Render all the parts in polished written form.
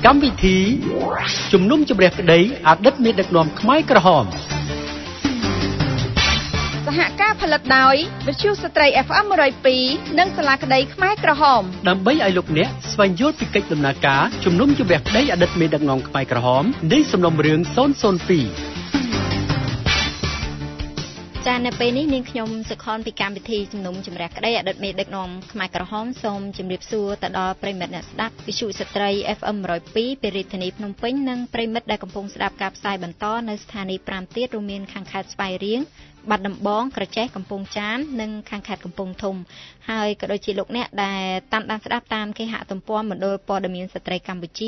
កម្មវិធីជំនុំជម្រះក្តីអតីតមេដឹកនាំខ្មែរក្រហមសហការផលិតដោយវិទ្យុស្ត្រី FM 102និងសាលាក្តីខ្មែរក្រហមដើម្បីឲ្យលោកអ្នកស្វែងយល់ពីកិច្ចដំណើរការជំនុំជម្រះក្តីអតីតមេដឹកនាំខ្មែរក្រហមនៃសំណុំរឿង002 ចានៅពេលនេះនាងខ្ញុំសុខនពីកម្មវិធីជំនុំជម្រះក្តីអតីតមេដឹកនាំខ្មែរក្រហមសូមជម្រាបសួរទៅដល់ប្រិមិត្តអ្នកស្ដាប់វិទ្យុស្ត្រី FM 102ពីរាជធានីភ្នំពេញនិងប្រិមិត្តដែលកំពុងស្ដាប់ការផ្សាយបន្តនៅស្ថានីយ៍5ទៀតរួមមានខាងខេត្តស្វាយរៀងបាត់ដំបងក្រចេះកំពង់ចាមនិងខាងខេត្តកំពង់ធំហើយក៏ដូចជាលោកអ្នកដែលតាមដានស្ដាប់តាមគេហទំព័រមណ្ឌលព័ត៌មានស្ត្រីកម្ពុជា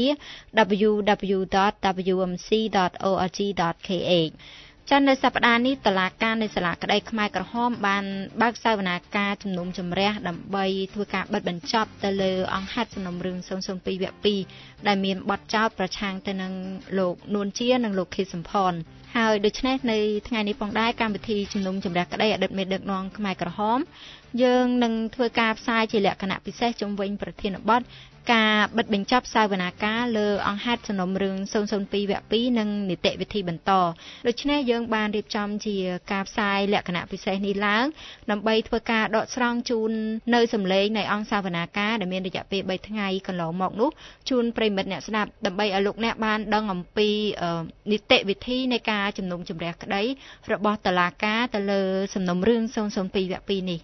www.wmc.org.kh ចានៅសប្តាហ៍នេះតុលាការនៃសាលាក្តីខ្មែរក្រហមបានបើកសវនាការជំនុំជម្រះដើម្បីធ្វើការបិទបញ្ចប់ទៅលើអង្គហេតុសំណុំរឿង002វគ្គ2ដែលមានបទចោទប្រឆាំងទៅនឹងលោកនួនជានិងលោកខៀវសំផនហើយដូច្នេះនៅថ្ងៃនេះផងដែរកម្មវិធីជំនុំជម្រះក្តីអតីតមេដឹកនាំខ្មែរក្រហមយើងនឹងធ្វើការផ្សាយជាលក្ខណៈពិសេសជុំវិញប្រធានបទការបិទបញ្ចប់សវនាការលើអង្គហេតុសំណុំរឿង002វគ្គ2និងនីតិវិធីបន្តដូច្នេះយើងបានរៀបចំជាការផ្សាយលក្ខណៈពិសេសនេះឡើងដើម្បីធ្វើការដកស្រង់ជូននៅសម្លេងនៃអង្គសវនាការដែលមានរយៈពេល3ថ្ងៃកន្លងមកនោះជូនប្រិមិត្តអ្នកស្ដាប់ដើម្បីឲ្យលោកអ្នកបានដឹងអំពីនីតិវិធីនៃការជំនុំជម្រះក្តីរបស់តុលាការទៅលើសំណុំរឿង002វគ្គ2នេះ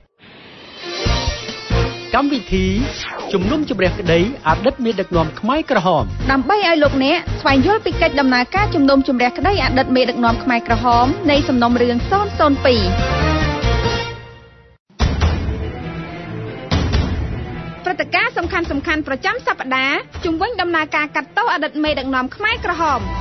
កម្មវិធីជំនុំជម្រះក្តីអតីតមេដឹកនាំខ្មែរក្រហមដើម្បីឲ្យលោកអ្នកស្វែងយល់ពីកិច្ចដំណើរការជំនុំជម្រះក្តីអតីតមេដឹកនាំខ្មែរក្រហមនៃសំណុំរឿង002ព្រឹត្តិការណ៍សំខាន់ៗប្រចាំសប្តាហ៍ជុំវិញដំណើរការកាត់ទោសអតីតមេដឹកនាំខ្មែរក្រហម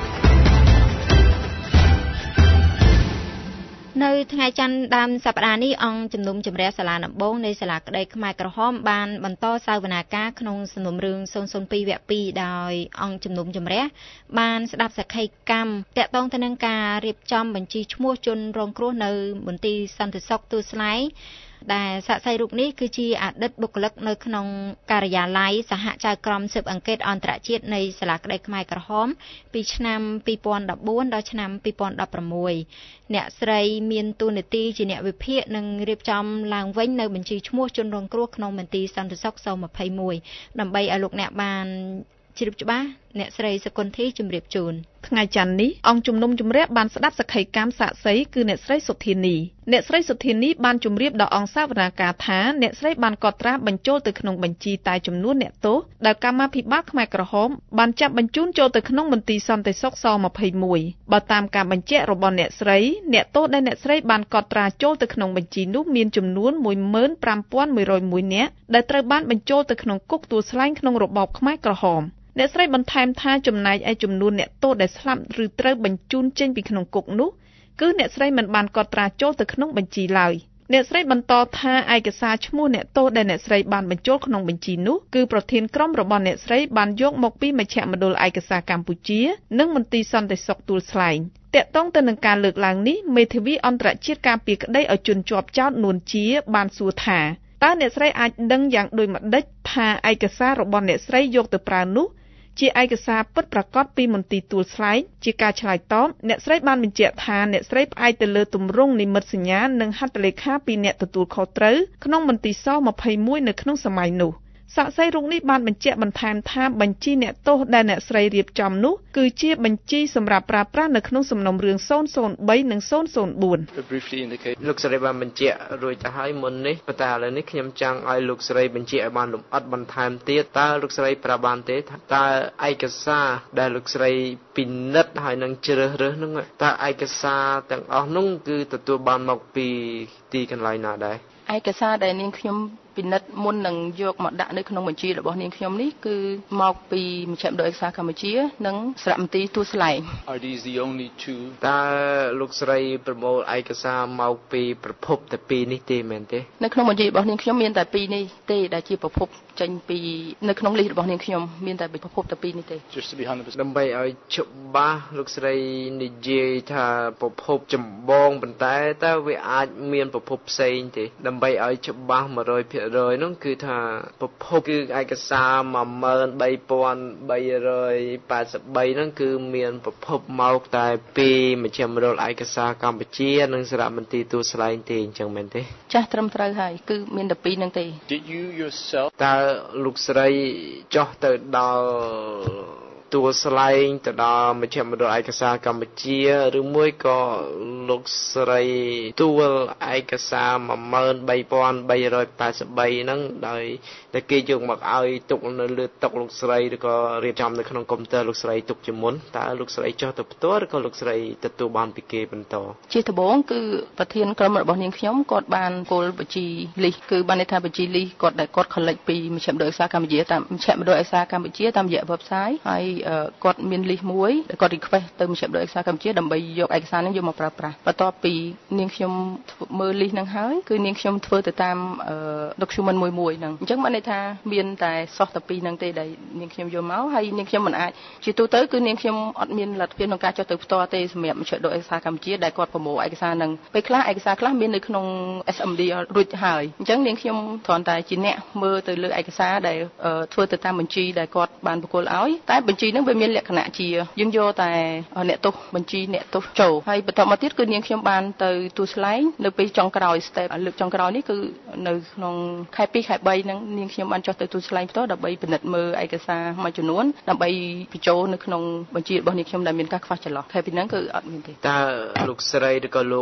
នៅថ្ងៃច័ន្ទដើមសប្តាហ៍នេះអង្គជំនុំជម្រះសាលាដំបងនៃសាលាក្តីខ្មែរក្រហមបានបន្តសវនាការក្នុងសំណុំរឿង002វគ្គ2ដោយអង្គជំនុំជម្រះបានស្ដាប់សក្ខីកម្មតាក់ទងទៅនឹងការរៀបចំបញ្ជីឈ្មោះជនរងគ្រោះនៅមន្ទីរសន្តិសុខទួលស្លែងដែលសាក្សីរូបនេះគឺជាអតីតបុគ្គលិកនៅក្នុងការិយាល័យសហចៅក្រមស៊ើបអង្កេតអន្តរជាតិនៃសាលាក្តីខ្មែរក្រហមពីឆ្នាំ2014ដល់ឆ្នាំ2016អ្នកស្រីមានតួនាទីជាអ្នកវិភាគនិងរៀបចំឡើងវិញនៅបញ្ជីឈ្មោះជនរងគ្រោះក្នុងមន្ទីរសន្តិសុខស-21ដើម្បីឲ្យលោកអ្នកបានជ្រាបច្បាស់អ្នកស្រីសុគន្ធីជំរាបជូនថ្ងៃច័ន្ទនេះអង្គជំនុំជម្រះបានស្ដាប់សក្ខីកម្មសាក្សីគឺអ្នកស្រីសុធានីអ្នកស្រីសុធានីបានជម្រាបដល់អង្គសវនាការថាអ្នកស្រីបានកត់ត្រាបញ្ចូលទៅក្នុងបញ្ជីតែចំនួនអ្នកទោសដែលកម្មាភិបាលខ្មែរក្រហមបានចាប់បញ្ជូនចូលទៅក្នុងមន្ទីរសន្តិសុខស21បើតាមការបញ្ជាក់របស់អ្នកស្រីអ្នកទោសដែលអ្នកស្រីបានកត់ត្រាចូលទៅក្នុងបញ្ជីនោះមានចំនួន 15,101 នាក់ដែលត្រូវបានបញ្ចូលទៅក្នុងគុកទួលស្លែងក្នុងរបបខ្មែរក្រហមអ្នកស្រីបន្ថែមថាចំណែកឯចំនួនអ្នកទោសដែលស្លាប់ឬត្រូវបញ្ជូនចេញពីក្នុងគុកនោះគឺអ្នកស្រីមិនបានកត់ត្រាចូលទៅក្នុងបញ្ជីឡើយអ្នកស្រីបន្តថាឯកសារឈ្មោះអ្នកទោសដែលអ្នកស្រីបានបញ្ចូលក្នុងបញ្ជីនោះគឺប្រធានក្រុមរបស់អ្នកស្រីបានយកមកពីមជ្ឈមណ្ឌលឯកសារកម្ពុជានិងមន្ទីរសន្តិសុខទួលស្លែងតាក់ទងទៅនឹងការលើកឡើងនេះមេធាវីអន្តរជាតិការពារក្តីឲ្យជនជាប់ចោទនួនជាបានសួរថាតើអ្នកស្រីអាចដឹងយ៉ាងដូចម្តេចថាឯកសាររបស់អ្នកស្រីយកទៅប្រើនោះជាឯកសារពិតប្រាកដពីមន្ទីរទួលស្លែងជាការឆ្លើយតបអ្នកស្រីបានបញ្ជាក់ថាអ្នកស្រីផ្អែកទៅលើទម្រង់និមិត្តសញ្ញានិងហត្ថលេខាពីអ្នកទទួលខុសត្រូវក្នុងមន្ទីរស21នៅក្នុងសម័យនោះសាក្សីរូបនេះបានបញ្ជាក់បន្ថែមថាបញ្ជីអ្នកទោសដែលអ្នកស្រីរៀបចំនោះគឺជាបញ្ជីសម្រាប់ប្រើប្រាស់នៅក្នុងសំណុំរឿង003និង004 លោកស្រីបានបញ្ជាក់រួចទៅហើយមុននេះប៉ុន្តែឥឡូវនេះខ្ញុំចង់ឲ្យលោកស្រីបញ្ជាក់ឲ្យបានលម្អិតបន្ថែមទៀតតើលោកស្រីប្រាប់បានទេតើឯកសារដែលលោកស្រីពិនិត្យហើយនឹងជ្រើសរើសនោះតើឯកសារទាំងអស់នោះគឺទទួលបានមកពីទីកន្លែងណាដែរឯកសារដែលនាងខ្ញុំពិនិត្យមុននឹងយកមកដាក់នៅក្នុងបញ្ជីរបស់នាងខ្ញុំនេះគឺមកពីមជ្ឈមណ្ឌលឯកសារកម្ពុជានិងសារមន្ទីរទួលស្លែង Are these the only two តើលោកស្រីប្រមូលឯកសារមកពីប្រភពតែពីរនេះទេមែនទេនៅក្នុងបញ្ជីរបស់នាងខ្ញុំមានតែពីរនេះទេដែលជាប្រភពចេញពីនៅក្នុងលិស្តរបស់នាងខ្ញុំមានតែប្រភពតែពីរនេះទេដើម្បីឲ្យច្បាស់លោកស្រីនិយាយថាប្រភពចម្បងប៉ុន្តែតើវាអាចមានប្រភពផ្សេងទេដើម្បីឲ្យច្បាស់ 100% 100%នោះគឺថាប្រភពគឺឯកសារ13383ហ្នឹងគឺមានប្រភពមកតែពីមជ្ឈមណ្ឌលឯកសារកម្ពុជានិងសារមន្ទីរទូតស្លែងទេអញ្ចឹងមែនទេចាស់ត្រឹមត្រូវហើយគឺមានតែពីរហ្នឹងទេ Did you yourself តើលោកស្រីចុះទៅដល់តួស្លែងទៅដល់មជ្ឈមណ្ឌលឯកសារកម្ពុជាឬមួយក៏លោកស្រីទួលឯកសារ13383ហ្នឹងដោយតែគេយកមកឲ្យទុកនៅលើតុលោកស្រីឬក៏រៀបចំនៅក្នុងកុំព្យូទ័រលោកស្រីទុកជាមុនតើលោកស្រីចុះទៅផ្ទាល់ឬក៏លោកស្រីទទួលបានពីគេបន្តជាដំបូងគឺប្រធានក្រុមរបស់នាងខ្ញុំគាត់បានគោលបញ្ជីលីសគឺបានន័យថាបញ្ជីលីសគាត់ដែលគាត់ collect ពីមជ្ឈមណ្ឌលឯកសារកម្ពុជាតាមមជ្ឈមណ្ឌលឯកសារកម្ពុជាតាមរយៈ website ហើយគាត់មានលីសមួយដែលគាត់ request ទៅមជ្ឈមណ្ឌលឯកសារកម្ពុជាដើម្បីយកឯកសារនេះយកមកប្រើប្រាស់បន្ទាប់ពីនាងខ្ញុំមើលលីសហ្នឹងហើយគឺនាងខ្ញុំធ្វើទៅតាម document មួយហ្នឹងអញ្ចឹងបានន័យថាមានតែសោះតែពីរហ្នឹងទេដែលនាងខ្ញុំយកមកហើយនាងខ្ញុំមិនអាចជាទូទៅគឺនាងខ្ញុំអត់មានលទ្ធភាពក្នុងការចុះទៅផ្ទាល់ទេសម្រាប់មជ្ឈមណ្ឌលឯកសារកម្ពុជាដែលគាត់ប្រមូលឯកសារហ្នឹងពេលខ្លះឯកសារខ្លះមាននៅក្នុង SMD រួចហើយអញ្ចឹងនាងខ្ញុំគ្រាន់តែជាអ្នកមើលទៅលើឯកសារដែលធ្វើទៅតាមបញ្ជីដែលគាត់បានប្រគល់ឲ្យតែបញ្ជីហ្នឹងវាមានលក្ខណៈជាយើងយកតែអ្នកទោសបញ្ជីអ្នកទោសចូលហើយបន្តមកទៀតគឺនាងខ្ញុំបានទៅទូស្លែងនៅពេលចុងក្រោយ step លើកចុងក្រោយនេះគឺនៅក្នុងខែ2ខែ3ហ្នឹងនាងខ្ញុំបានចុះទៅទូស្លែងផ្ទាល់ដើម្បីពិនិត្យមើលឯកសារមួយចំនួនដើម្បីបញ្ចូលនៅក្នុងបញ្ជីរបស់នាងខ្ញុំដែលមានការខ្វះចន្លោះខែពីហ្នឹងគឺអត់មានទេតើលោកស្រីឬក៏លោក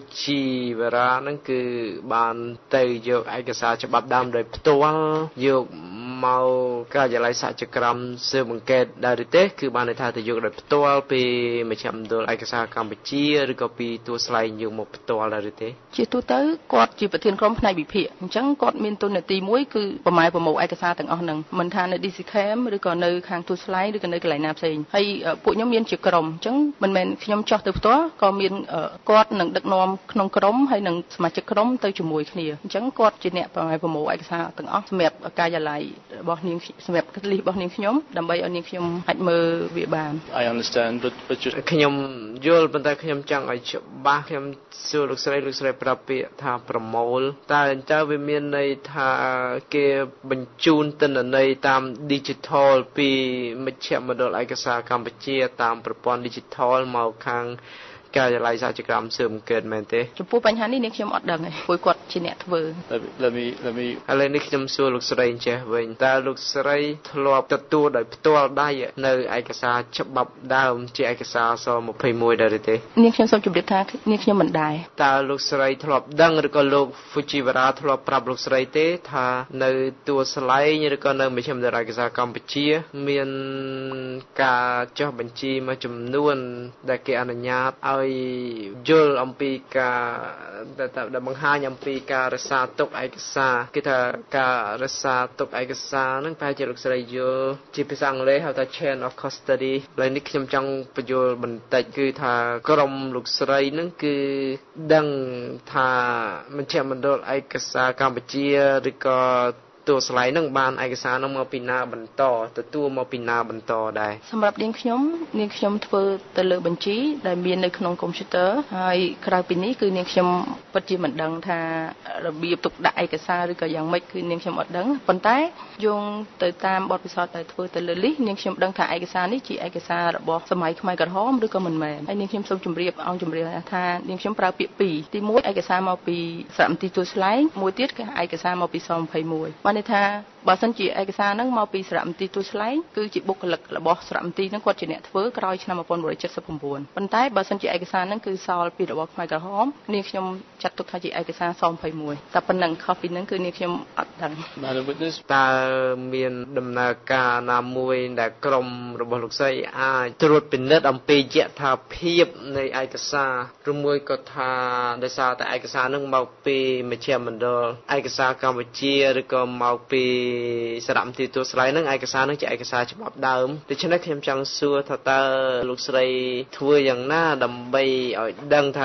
Fujiwara ហ្នឹងគឺបានទៅយកឯកសារច្បាប់ដើមដោយផ្ទាល់យកមកការិយាល័យសហជីវកម្មស៊ើបអង្កេតដែរឬទេគឺបានន័យថាទៅយកដោយផ្ទាល់ពីមជ្ឈមណ្ឌលឯកសារកម្ពុជាឬក៏ពីតួស្លែងយកមកផ្ទាល់ដែរឬទេជាទូទៅគាត់ជាប្រធានក្រុមផ្នែកវិភាគអញ្ចឹងគាត់មានតួនាទីមួយគឺប្រមូលឯកសារទាំងអស់ហ្នឹងមិនថានៅ DCCAM ឬក៏នៅខាងទូស្លែងឬក៏នៅកន្លែងណាផ្សេងហើយពួកខ្ញុំមានជាក្រុមអញ្ចឹងមិនមែនខ្ញុំចោះទៅផ្ទាល់ក៏មានគាត់នឹងដឹកនាំក្នុងក្រុមហើយនឹងសមាជិកក្រុមទៅជាមួយគ្នាអញ្ចឹងគាត់ជាអ្នកប្រមូលឯកសារទាំងអស់សម្រាប់ការិយាល័យរបស់នាងសម្រាប់លីសរបស់នាងខ្ញុំដើម្បីឲ្យនាងខ្ញុំអាចមើលវាបាន I understand but just ខ្ញុំយល់ប៉ុន្តែខ្ញុំចង់ឲ្យច្បាស់ខ្ញុំសួរលោកស្រីប្រាប់ពាក្យថាប្រមូលតើអញ្ចឹងវាមានន័យថាគេបញ្ជូនទិន្នន័យតាម digital ពីមជ្ឈមណ្ឌលឯកសារកម្ពុជាតាមប្រព័ន្ធ digital មកខាងការិយាល័យសហជីវកម្មស៊ើបអង្កេតមែនទេចំពោះបញ្ហានេះនាងខ្ញុំអត់ដឹងទេព្រោះគាត់ជាអ្នកធ្វើ let me ឥឡូវនេះខ្ញុំសួរលោកស្រីចេះវិញតើលោកស្រីធ្លាប់ទទួលដោយផ្ទាល់ដៃនៅឯកសារច្បាប់ដើមជាឯកសារស21ដែរទេនាងខ្ញុំសូមជម្រាបថានាងខ្ញុំមិនដែរតើលោកស្រីធ្លាប់ដឹងឬក៏លោក Fujiwara ធ្លាប់ប្រាប់លោកស្រីទេថានៅតួស្លែងឬក៏នៅមជ្ឈមណ្ឌលឯកសារកម្ពុជាមានការចុះបញ្ជីមួយចំនួនដែលគេអនុញ្ញាតឲ្យយល់អំពីការដែលបង្ហាញអំពីការរក្សាទុកឯកសារគេថាការរក្សាទុកឯកសារហ្នឹងប្រហែលជាលោកស្រីយល់ជាភាសាអង់គ្លេសហៅថា chain of custody ឥឡូវនេះខ្ញុំចង់បញ្យល់បន្តិចគឺថាក្រុមលោកស្រីហ្នឹងគឺដឹងថាមជ្ឈមណ្ឌលឯកសារកម្ពុជាឬក៏តួស្លែងហ្នឹងបានឯកសារហ្នឹងមកពីណាបន្តទទួលមកពីណាបន្តដែរសម្រាប់នាងខ្ញុំធ្វើទៅលើបញ្ជីដែលមាននៅក្នុងកុំព្យូទ័រហើយក្រៅពីនេះគឺនាងខ្ញុំពិតជាមិនដឹងថារបៀបទុកដាក់ឯកសារឬក៏យ៉ាងម៉េចគឺនាងខ្ញុំអត់ដឹងប៉ុន្តែយោងទៅតាមបទពិសោធន៍ដែលធ្វើទៅលើលីសនាងខ្ញុំដឹងថាឯកសារនេះជាឯកសាររបស់សម័យខ្មែរក្រហមឬក៏មិនមែនហើយនាងខ្ញុំសូមជម្រាបថានាងខ្ញុំប្រើពាក្យពីរទី1ឯកសារមកពីសារមន្ទីរទូស្លែងមួយទៀតគឺឯកសារមកពីស21ន័យថាបើសិនជាឯកសារហ្នឹងមកពីសារមន្ទីរទូស្លែងគឺជាបុគ្គលិករបស់សារមន្ទីរហ្នឹងគាត់ជាអ្នកធ្វើក្រោយឆ្នាំ1979ប៉ុន្តែបើសិនជាឯកសារហ្នឹងគឺសល់ពីរបស់ខ្មែរក្រហមនាងខ្ញុំចាត់ទុកថាជាឯកសារ21តែប៉ុណ្ណឹងខុសពីហ្នឹងគឺនាងខ្ញុំអត់ដឹងតើមានដំណើរការណាមួយដែលក្រុមរបស់លោកស្រីអាចត្រួតពិនិត្យអំពីយថាភាពនៃឯកសារឬមួយក៏ថាដោយសារតែឯកសារហ្នឹងមកពីមជ្ឈមណ្ឌលឯកសារកម្ពុជាឬក៏មកពីសារមន្ទីរទូស្លែងហ្នឹងឯកសារហ្នឹងជាឯកសារច្បាប់ដើមដូច្នេះខ្ញុំចង់សួរថាតើលោកស្រីធ្វើយ៉ាងណាដើម្បីឲ្យដឹងថា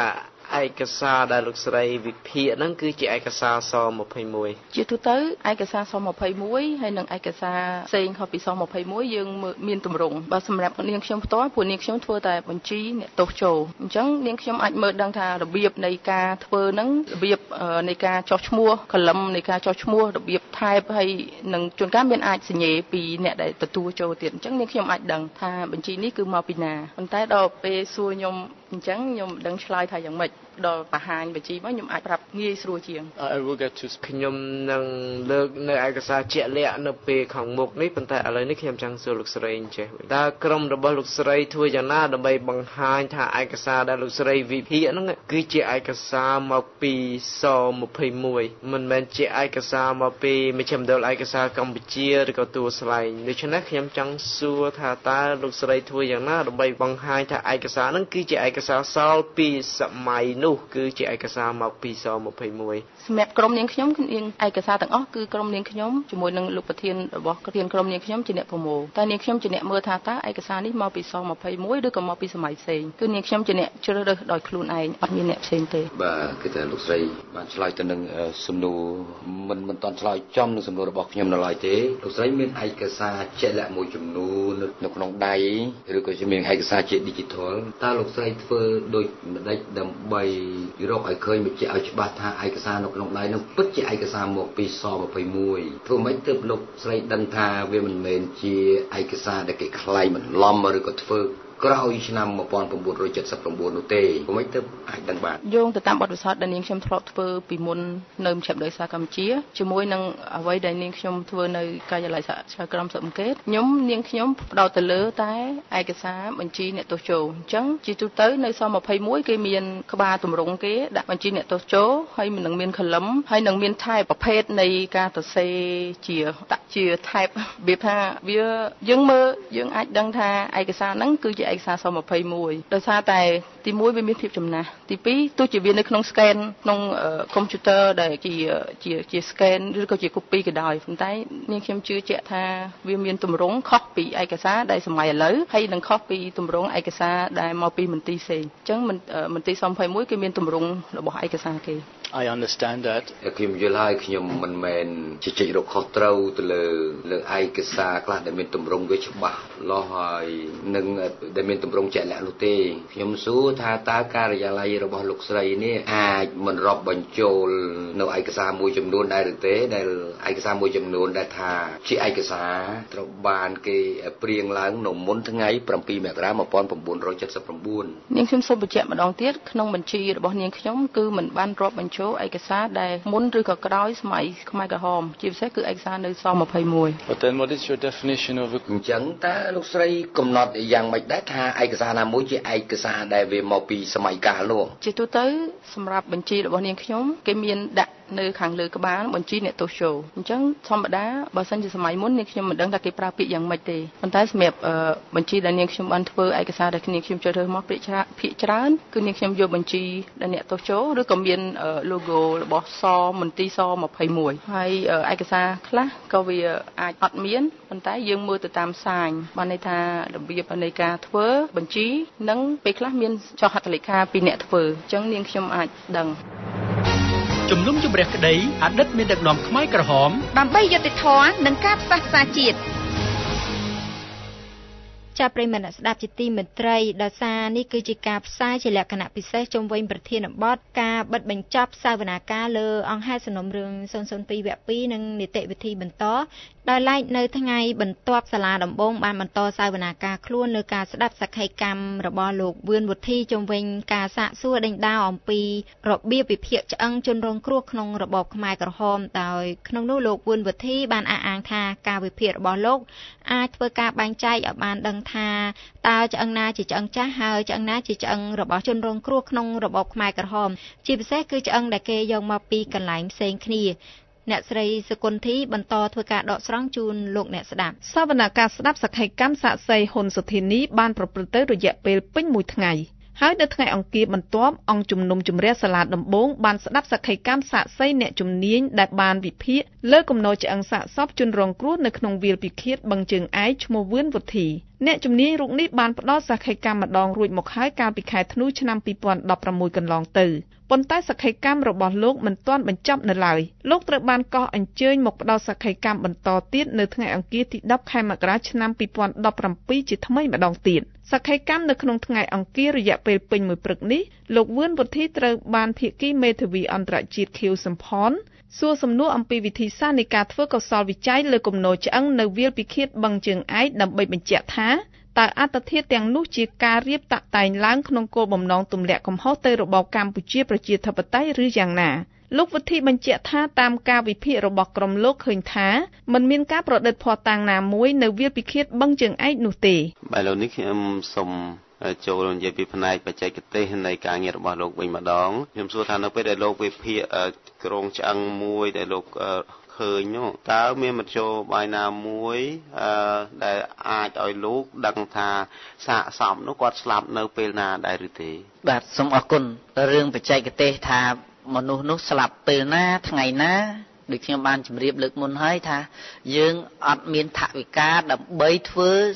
ឯកសារដែលលោកស្រីវិភាគហ្នឹងគឺជាឯកសារស21 ជាទូទៅឯកសារស21ហើយនិងឯកសារផ្សេងខុសពីស21យើងមានទម្រង់បើសម្រាប់នាងខ្ញុំផ្ទាល់ព្រោះនាងខ្ញុំធ្វើតែបញ្ជីអ្នកទោសចូលអញ្ចឹងនាងខ្ញុំអាចមើលដឹងថារបៀបនៃការធ្វើហ្នឹងរបៀបនៃការចុះឈ្មោះកលឹមនៃការចុះឈ្មោះរបៀបថែបហើយនឹងជួនកាលមានអាចសញ្ញេពីអ្នកដែលទទួលចូលទៀតអញ្ចឹងនាងខ្ញុំអាចដឹងថាបញ្ជីនេះគឺមកពីណាប៉ុន្តែដល់ពេលសួរខ្ញុំអញ្ចឹងខ្ញុំដឹងឆ្លើយថាយ៉ាងម៉េចដល់បង្ហាញបញ្ជីមកខ្ញុំអាចប្រាប់ងាយស្រួលជាង I will get to ខ្ញុំនឹងលើកនៅឯកសារជាក់លាក់នៅពេលខាងមុខនេះប៉ុន្តែឥឡូវនេះខ្ញុំចង់សួរលោកស្រីចេះតើក្រុមរបស់លោកស្រីធ្វើយ៉ាងណាដើម្បីបង្ហាញថាឯកសារដែលលោកស្រីវិភាគហ្នឹងគឺជាឯកសារមកពីស21មិនមែនជាឯកសារមកពីមជ្ឈមណ្ឌលឯកសារកម្ពុជាឬក៏ទួលស្លែងដូច្នេះខ្ញុំចង់សួរថាតើលោកស្រីធ្វើយ៉ាងណាដើម្បីបង្ហាញថាឯកសារហ្នឹងគឺជាឯកសារសល់ពីសម័យនោះគឺជាឯកសារមកពីស21 សម្រាប់ក្រុមនាងខ្ញុំឯកសារទាំងអស់គឺក្រុមនាងខ្ញុំជាមួយនឹងលោកប្រធានរបស់ប្រធានក្រុមនាងខ្ញុំជាអ្នកប្រមូលតែនាងខ្ញុំជាអ្នកមើលថាតើឯកសារនេះមកពីស21ឬក៏មកពីសម័យផ្សេងគឺនាងខ្ញុំជាអ្នកជ្រើសរើសដោយខ្លួនឯងអត់មានអ្នកផ្សេងទេបាទគឺតែលោកស្រីបានឆ្លើយទៅនឹងសំណួរមិនតាន់ឆ្លើយចំនឹងសំណួររបស់ខ្ញុំនៅឡើយទេលោកស្រីមានឯកសារជាក់លាក់មួយចំនួននៅក្នុងដៃឬក៏ជាមានឯកសារជា digital តើលោកស្រីធ្វើដូចម្ដេចដើម្បីរកឲ្យឃើញបញ្ជាក់ឲ្យច្បាស់ថាឯកសារនៅក្នុងដៃនោះពិតជាឯកសារមកពីស21ធ្វើម៉េចទើបលោកស្រីដឹងថាវាមិនមែនជាឯកសារដែលគេខ្លែងបន្លំឬក៏ធ្វើក្រោយឆ្នាំ1979នោះទេព្រោះមិនទៅអាចដឹងបានយោងទៅតាមបទពិសោធន៍ដែលនាងខ្ញុំធ្លាប់ធ្វើពីមុននៅមជ្ឈមណ្ឌលសាកម្ពុជាជាមួយនឹងអ្វីដែលនាងខ្ញុំធ្វើនៅការិយាល័យសហជីពក្រុមស៊ើបអង្កេតនាងខ្ញុំផ្ដោតទៅលើតែឯកសារបញ្ជីអ្នកទោសចូលអញ្ចឹងជាទូទៅនៅស21គេមានក្បាលទម្រង់គេដាក់បញ្ជីអ្នកទោសចូលហើយនឹងមានខលឹមហើយនឹងមានថែបប្រភេទនៃការសរសេរជាថែបវាថាវាយើងមើលយើងអាចដឹងថាឯកសារហ្នឹងគឺជាឯកសារស21ដោយសារតែទី1វាមានភាពចំណាស់ទី2ទោះជាវានៅក្នុង scan ក្នុងកុំព្យូទ័រដែលជា scan ឬក៏ជា copy ក៏ដោយប៉ុន្តែនាងខ្ញុំជឿជាក់ថាវាមានទម្រង់ខុសពីឯកសារដែលសម័យឥឡូវហើយនឹងខុសពីទម្រង់ឯកសារដែលមកពីមន្ទីរផ្សេងអញ្ចឹងមន្ទីរ21គេមានទម្រង់របស់ឯកសារគេ I understand that ខ្ញុំយល់ហើយខ្ញុំមិនមែនជជែករកខុសត្រូវទៅលើឯកសារខ្លះដែលមានទម្រង់វាច្បាស់លាស់ហើយនឹងដែលមានទម្រង់ជាក់លាក់នោះទេខ្ញុំសួរថាតើការិយាល័យរបស់លោកស្រីនេះអាចមិនរាប់បញ្ចូលនៅឯកសារមួយចំនួនដែរឬទេដែលឯកសារមួយចំនួនដែលថាជាឯកសារត្រូវបានគេព្រៀងឡើងនៅមុនថ្ងៃ7មករា1979 នាងខ្ញុំសូមបញ្ជាក់ម្ដងទៀតក្នុងបញ្ជីរបស់នាងខ្ញុំគឺមិនបានរាប់បញ្ចូលឯកសារដែលមុនឬក៏ក្រោយសម័យខ្មែរក្រហមជាពិសេសគឺឯកសារនៅស21 But then what is your definition of អញ្ចឹងតើលោកស្រីកំណត់យ៉ាងម៉េចដែរថាឯកសារណាមួយជាឯកសារដែលវាមកពីសម័យកាលនោះជាទូទៅសម្រាប់បញ្ជីរបស់នាងខ្ញុំគេមានដាក់នៅខាងលើក្បាលបញ្ជីអ្នកទោសចូលអញ្ចឹងធម្មតាបើសិនជាសម័យមុននាងខ្ញុំមិនដឹងថាគេប្រើពាក្យយ៉ាងម៉េចទេប៉ុន្តែសម្រាប់បញ្ជីដែលនាងខ្ញុំបានធ្វើឯកសារដែលនាងខ្ញុំជ្រើសរើសមកភាគច្រើនគឺនាងខ្ញុំយកបញ្ជីដែលអ្នកទោសចូលឬក៏មាន logo របស់មន្ទីរស21ហើយឯកសារខ្លះក៏វាអាចអត់មានប៉ុន្តែយើងមើលទៅតាមសាញបានន័យថារបៀបនៃការធ្វើបញ្ជីនិងពេលខ្លះមានចុះហត្ថលេខាពីអ្នកធ្វើអញ្ចឹងនាងខ្ញុំអាចដឹងជំនុំជម្រះក្តីអតីតមានដឹកនាំខ្មែរក្រហមដើម្បីយុត្តិធម៌និងការផ្សះផ្សាជាតិចាប់ប្រិយមិត្តស្ដាប់ជាទីមេត្រីដោយសារនេះគឺជាការផ្សាយជាលក្ខណៈពិសេសជុំវិញប្រធានបទការបិទបញ្ចប់សវនាការលើអង្គហេតុសំណុំរឿង002វគ្គ2និងនីតិវិធីបន្តដោយឡែកនៅថ្ងៃបន្ទាប់សាលាដំបងបានបន្តសវនាការខ្លួនលើការស្ដាប់សក្ខីកម្មរបស់លោកវឿនវុធីជុំវិញការសាកសួរដេញដោលអំពីរបៀបវិភាគឆ្អឹងជនរងគ្រោះក្នុងរបបខ្មែរក្រហមដោយក្នុងនោះលោកវឿនវុធីបានអះអាងថាការវិភាគរបស់លោកអាចធ្វើការបែងចែកឲ្យបានដឹងថាតើឆ្អឹងណាជាឆ្អឹងចាស់ហើយឆ្អឹងណាជាឆ្អឹងរបស់ជនរងគ្រោះក្នុងរបបខ្មែរក្រហមជាពិសេសគឺឆ្អឹងដែលគេយកមកពីកន្លែងផ្សេងគ្នាអ្នកស្រីសុគន្ធីបន្តធ្វើការដកស្រង់ជូនលោកអ្នកស្ដាប់សវនកម្មស្ដាប់សក្ខីកម្មសាក្សីហ៊ុនសុធានីបានប្រព្រឹត្តទៅរយៈពេលពេញមួយថ្ងៃហើយនៅថ្ងៃអង្គារបន្ទាប់អង្គជំនុំជម្រះសាលាដំបងបានស្ដាប់សក្ខីកម្មសាក្សីអ្នកជំនាញដែលបានវិភាគលើគំនរឆ្អឹងសាកសពជនរងគ្រោះនៅក្នុងវាលពិឃាតបឹងជើងឯកឈ្មោះវឿនវុធីអ្នកជំនាញរូបនេះបានផ្ដល់សក្ខីកម្មម្ដងរួចមកហើយកាលពីខែធ្នូឆ្នាំ2016កន្លងទៅប៉ុន្តែសក្ខីកម្មរបស់លោកមិនទាន់បញ្ចប់នៅឡើយលោកត្រូវបានកោះអញ្ជើញមកផ្ដល់សក្ខីកម្មបន្តទៀតនៅថ្ងៃអង្គារទី10ខែមករាឆ្នាំ2017ជាថ្មីម្ដងទៀតសក្ខីកម្មនៅក្នុងថ្ងៃអង្គាររយៈពេលពេញមួយព្រឹកនេះលោកវឿនវុធីត្រូវបានភាគីមេធាវីអន្តរជាតិខៀវសំផនសួរសំណួរអំពីវិធីសាស្ត្រនៃការធ្វើកោសលវិច័យលើគំនរឆ្អឹងនៅវាលពិឃាតបឹងជើងឯកដើម្បីបញ្ជាក់ថាតើអត្តធាតុទាំងនោះជាការរៀបតាក់តែងឡើងក្នុងគោលបំណងទម្លាក់កំហុសទៅរបបកម្ពុជាប្រជាធិបតេយ្យឬយ៉ាងណាលោកវុធីបញ្ជាក់ថាតាមការវិភាគរបស់ក្រុមលោកឃើញថាមិនមានការប្រឌិតភស្តុតាងណាមួយនៅវាលពិឃាតបឹងជើងឯកនោះទេបាទលោកនេះខ្ញុំសូមចូលនិយាយពីផ្នែកបច្ចេកទេសនៃការងាររបស់លោកវិញម្ដងខ្ញុំសួរថានៅពេលដែលលោកវិភាគក្រងឆ្អឹងមួយដែលលោកឃើញនោះតើមានមធ្យោបាយណាមួយដែលអាចឲ្យលោកដឹងថាសាកសមនោះគាត់ស្លាប់នៅពេលណាដែរឬទេបាទសូមអរគុណរឿងបច្ចេកទេសថាមនុស្សនោះស្លាប់ពេលណាថ្ងៃណាដូចខ្ញុំបានជម្រាបលើកមុនហើយថាយើងអត់មានថវិកាដើម្បីធ្វើ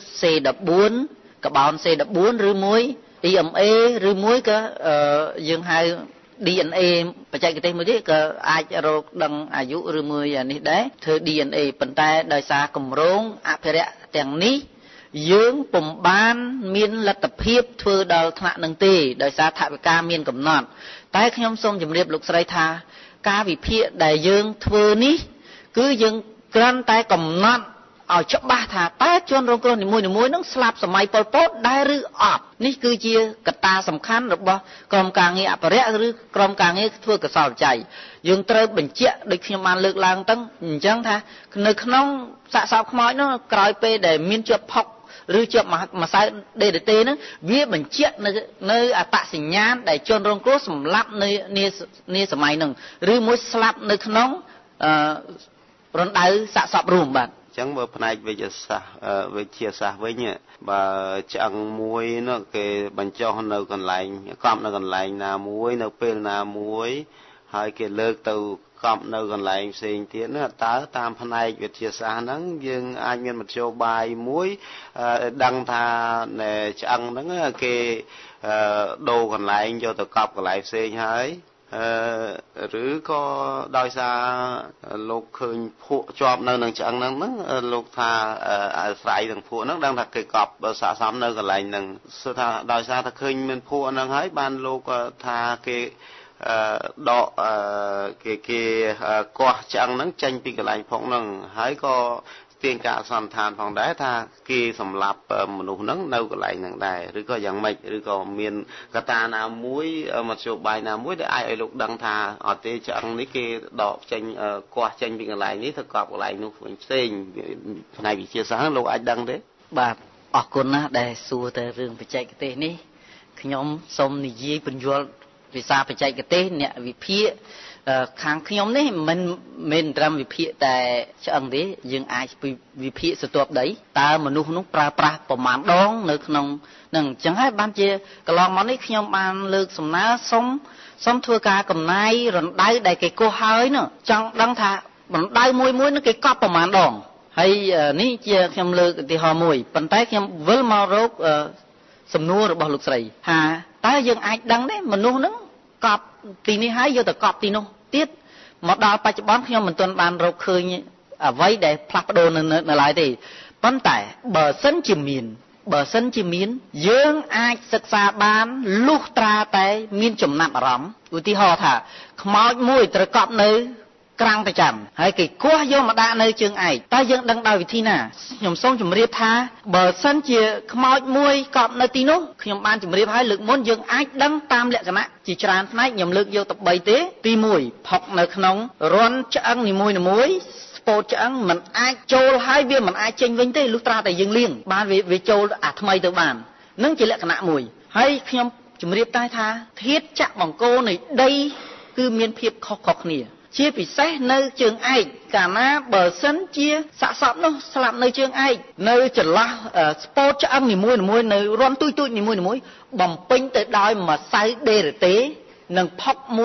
C14 កបោន C14 ឬមួយ EMA ឬមួយក៏យើងហៅ DNA បច្ចេកទេសមួយទៀតក៏អាចរកដឹងអាយុឬមួយនេះដែរធ្វើ DNA ប៉ុន្តែដោយសារគម្រោងអភិរក្សទាំងនេះយើងពុំបានមានលទ្ធភាពធ្វើដល់ថ្នាក់នឹងទេដោយសារថវិកាមានកំណត់តែខ្ញុំសូមជម្រាបលោកស្រីថាការវិភាគដែលយើងធ្វើនេះគឺយើងគ្រាន់តែកំណត់ឲ្យច្បាស់ថាតើជនរងគ្រោះនីមួយៗនឹងស្លាប់សម័យប៉ុលពតដែរឬអត់នេះគឺជាកត្តាសំខាន់របស់ក្រុមការងារអភិរក្សឬក្រុមការងារធ្វើកសលវិច័យយើងត្រូវបញ្ជាក់ដូចខ្ញុំបានលើកឡើងទាំងអញ្ចឹងថានៅក្នុងសាកសពខ្មោចនោះក្រោយពេលដែលមានជាប់ផុកឬជាប់ម្សៅ DDT ហ្នឹងវាបញ្ជាក់នៅអត្តសញ្ញាណដែលជនរងគ្រោះសម្លាប់នាសម័យហ្នឹងឬមួយស្លាប់នៅក្នុងរណ្ដៅសាកសពរួមបាទចឹងបើផ្នែកវិទ្យាសាស្ត្រវិញបើឆ្អឹងមួយនោះគេបញ្ចុះនៅកន្លែងកប់នៅកន្លែងណាមួយនៅពេលណាមួយហើយគេលើកទៅកប់នៅកន្លែងផ្សេងទៀតណាតើតាមផ្នែកវិទ្យាសាស្ត្រហ្នឹងយើងអាចមានមធ្យោបាយមួយដឹងថាឆ្អឹងហ្នឹងគេដូរកន្លែងយកទៅកប់កន្លែងផ្សេងហើយឬក៏ដោយសារលោកឃើញភក់ជាប់នៅនឹងឆ្អឹងហ្នឹងលោកថាអាស្រ័យនឹងភក់ហ្នឹងដឹងថាគេកប់ស័ក្តិសមនៅកន្លែងហ្នឹងគឺថាដោយសារតែឃើញមានភក់ហ្នឹងហើយបានលោកថាគេដកគេកោះឆ្អឹងហ្នឹងចេញពីកន្លែងភក់ហ្នឹងហើយក៏ទាញការសន្និដ្ឋានផងដែរថាគេសម្លាប់មនុស្សហ្នឹងនៅកន្លែងហ្នឹងដែរឬក៏យ៉ាងម៉េចឬក៏មានកត្តាណាមួយមធ្យោបាយណាមួយដែលអាចឲ្យលោកដឹងថាអត់ទេឆ្អឹងនេះគេដកចេញកោះចេញពីកន្លែងនេះទៅកប់កន្លែងនោះផ្សេងផ្នែកវិទ្យាសាស្ត្រលោកអាចដឹងទេបាទអរគុណណាស់ដែលសួរទៅរឿងបច្ចេកទេសនេះខ្ញុំសូមនិយាយបញ្យល់វិសាបច្ចេកទេសអ្នកវិភាគខាងខ្ញុំនេះមិនមែនត្រឹមវិភាគតែឆ្អឹងទេយើងអាចវិភាគស្ទាប់ដីតើមនុស្សនោះប្រើប្រាស់ប្រមាណដងនៅក្នុងនឹងអញ្ចឹងហើយបានជាកន្លងមកនេះខ្ញុំបានលើកសំណើសុំធ្វើការកំណាយរណ្ដៅដែលគេកោះហើយនោះចង់ដឹងថារណ្ដៅមួយនោះគេកប់ប្រមាណដងហើយនេះជាខ្ញុំលើកឧទាហរណ៍មួយប៉ុន្តែខ្ញុំវិលមករកសំណួររបស់លោកស្រីថាតើយើងអាចដឹងទេមនុស្សហ្នឹងកប់ទីនេះហើយយកទៅកប់ទីនោះទៀតមកដល់បច្ចុប្បន្នខ្ញុំមិនទាន់បានរកឃើញអ្វីដែលផ្លាស់ប្ដូរនៅឡើយទេប៉ុន្តែបើសិនជាមានយើងអាចសិក្សាបានលុះត្រាតែមានចំណាប់អារម្មណ៍ឧទាហរណ៍ថាខ្មោចមួយត្រូវកប់នៅក្រាំងប្រចាំហើយគេគោះយកមកដាក់នៅជើងឯកតើយើងដឹងដោយវិធីណាខ្ញុំសូមជម្រាបថាបើសិនជាខ្មោចមួយកប់នៅទីនោះខ្ញុំបានជម្រាបហើយលើកមុនយើងអាចដឹងតាមលក្ខណៈជាច្រើនផ្នែកខ្ញុំលើកយកទៅ3ទេទី1ផុកនៅក្នុងរន្ធឆ្អឹងនីមួយស្ពោតឆ្អឹងมันអាចចូលហើយវាមិនអាចចេញវិញទេលុះត្រាតែយើងលាងបានវាចូលអាថ្មីទៅបាននឹងជាលក្ខណៈមួយហើយខ្ញុំជម្រាបតែថាធាតុចាក់បង្គោលនៃដីគឺមានភាពខុសៗគ្នាជាពិសេសនៅជើងឯកកាលណាបើសិនជាសាកសពនោះស្លាប់នៅជើងឯកនៅចន្លោះស្ពោតឆ្អឹងនីមួយនៅរន្ធទូចនីមួយបំពេញទៅដោយម្សៅ DDT និងផុកមួយ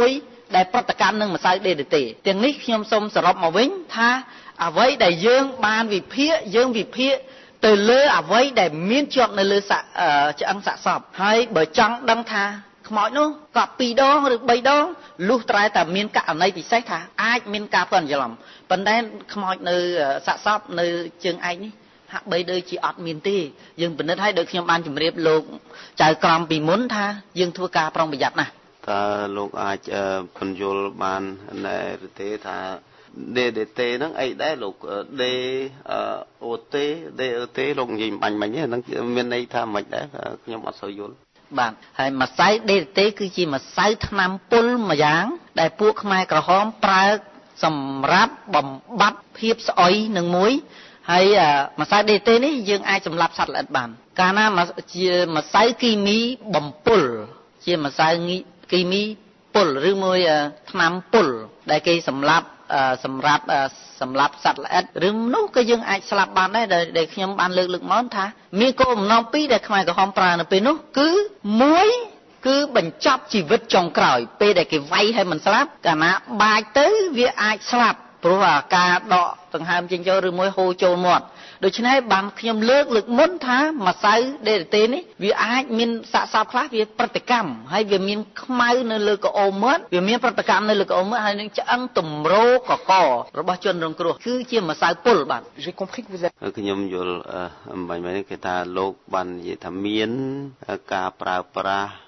ដែលប្រតិកម្មនឹងម្សៅ DDT ទាំងនេះខ្ញុំសូមសរុបមកវិញថាអ្វីដែលយើងបានវិភាគទៅលើអ្វីដែលមានជាប់នៅលើឆ្អឹងសាកសពហើយបើចង់ដឹងថាខ្មោចនោះក៏2ដងឬ3ដងលុះត្រាតែមានករណីពិសេសថាអាចមានការផ្លន់ច្រឡំប៉ុន្តែខ្មោចនៅសាកសពនៅជើងឯកនេះហាក់បីដូចជាអត់មានទេយើងពិនិត្យឲ្យដូចខ្ញុំបានជម្រាបលោកចៅក្រមពីមុនថាយើងធ្វើការប្រុងប្រយ័ត្នណាស់តើលោកអាចបញ្យល់បានណែទេថា DDT ហ្នឹងអីដែរលោក DOT លោកនិយាយបាញ់មិញហ្នឹងមានន័យថាម៉េចដែរខ្ញុំអត់សូវយល់បាទហើយម្សៅ DDT គឺជាម្សៅថ្នាំពុលមួយយ៉ាងដែលពួកខ្មែរក្រហមប្រើសម្រាប់បំបត្តិភាពស្អុយនឹងមួយហើយម្សៅ DDT នេះយើងអាចសម្លាប់សត្វល្អិតបានកាលណាជាម្សៅគីមីបំពុលជាម្សៅគីមីពុលឬមួយថ្នាំពុលដែលគេសម្រាប់សម្រាប់សត្វល្អិតឬមនុស្សក៏យើងអាចស្លាប់បានដែរដែលខ្ញុំបានលើកមកថាមានគោលបំណងពីរដែលខ្មែរក្រហមប្រើនៅពេលនោះគឺមួយគឺបញ្ចប់ជីវិតចុងក្រោយពេលដែលគេវាយឲ្យមិនស្លាប់កាលណាបាចទៅវាអាចស្លាប់ព្រោះការដកដង្ហើមចេញចូលឬមួយហូរចូលមាត់ដូច្នេះបានខ្ញុំលើកមុនថាម្សៅ DDT នេះវាអាចមានសាកសពខ្លះវាប្រតិកម្មហើយវាមានខ្មៅនៅលើក្អមមាត់វាមានប្រតិកម្មនៅលើក្អមមាត់ហើយនឹងឆ្អឹងទម្រកករបស់ជនរងគ្រោះគឺជាម្សៅពុលបាទ J'ai compris que vous avez ខ្ញុំយល់បាញ់នេះគេថាលោកបាននិយាយថាមានការប្រើប្រាស់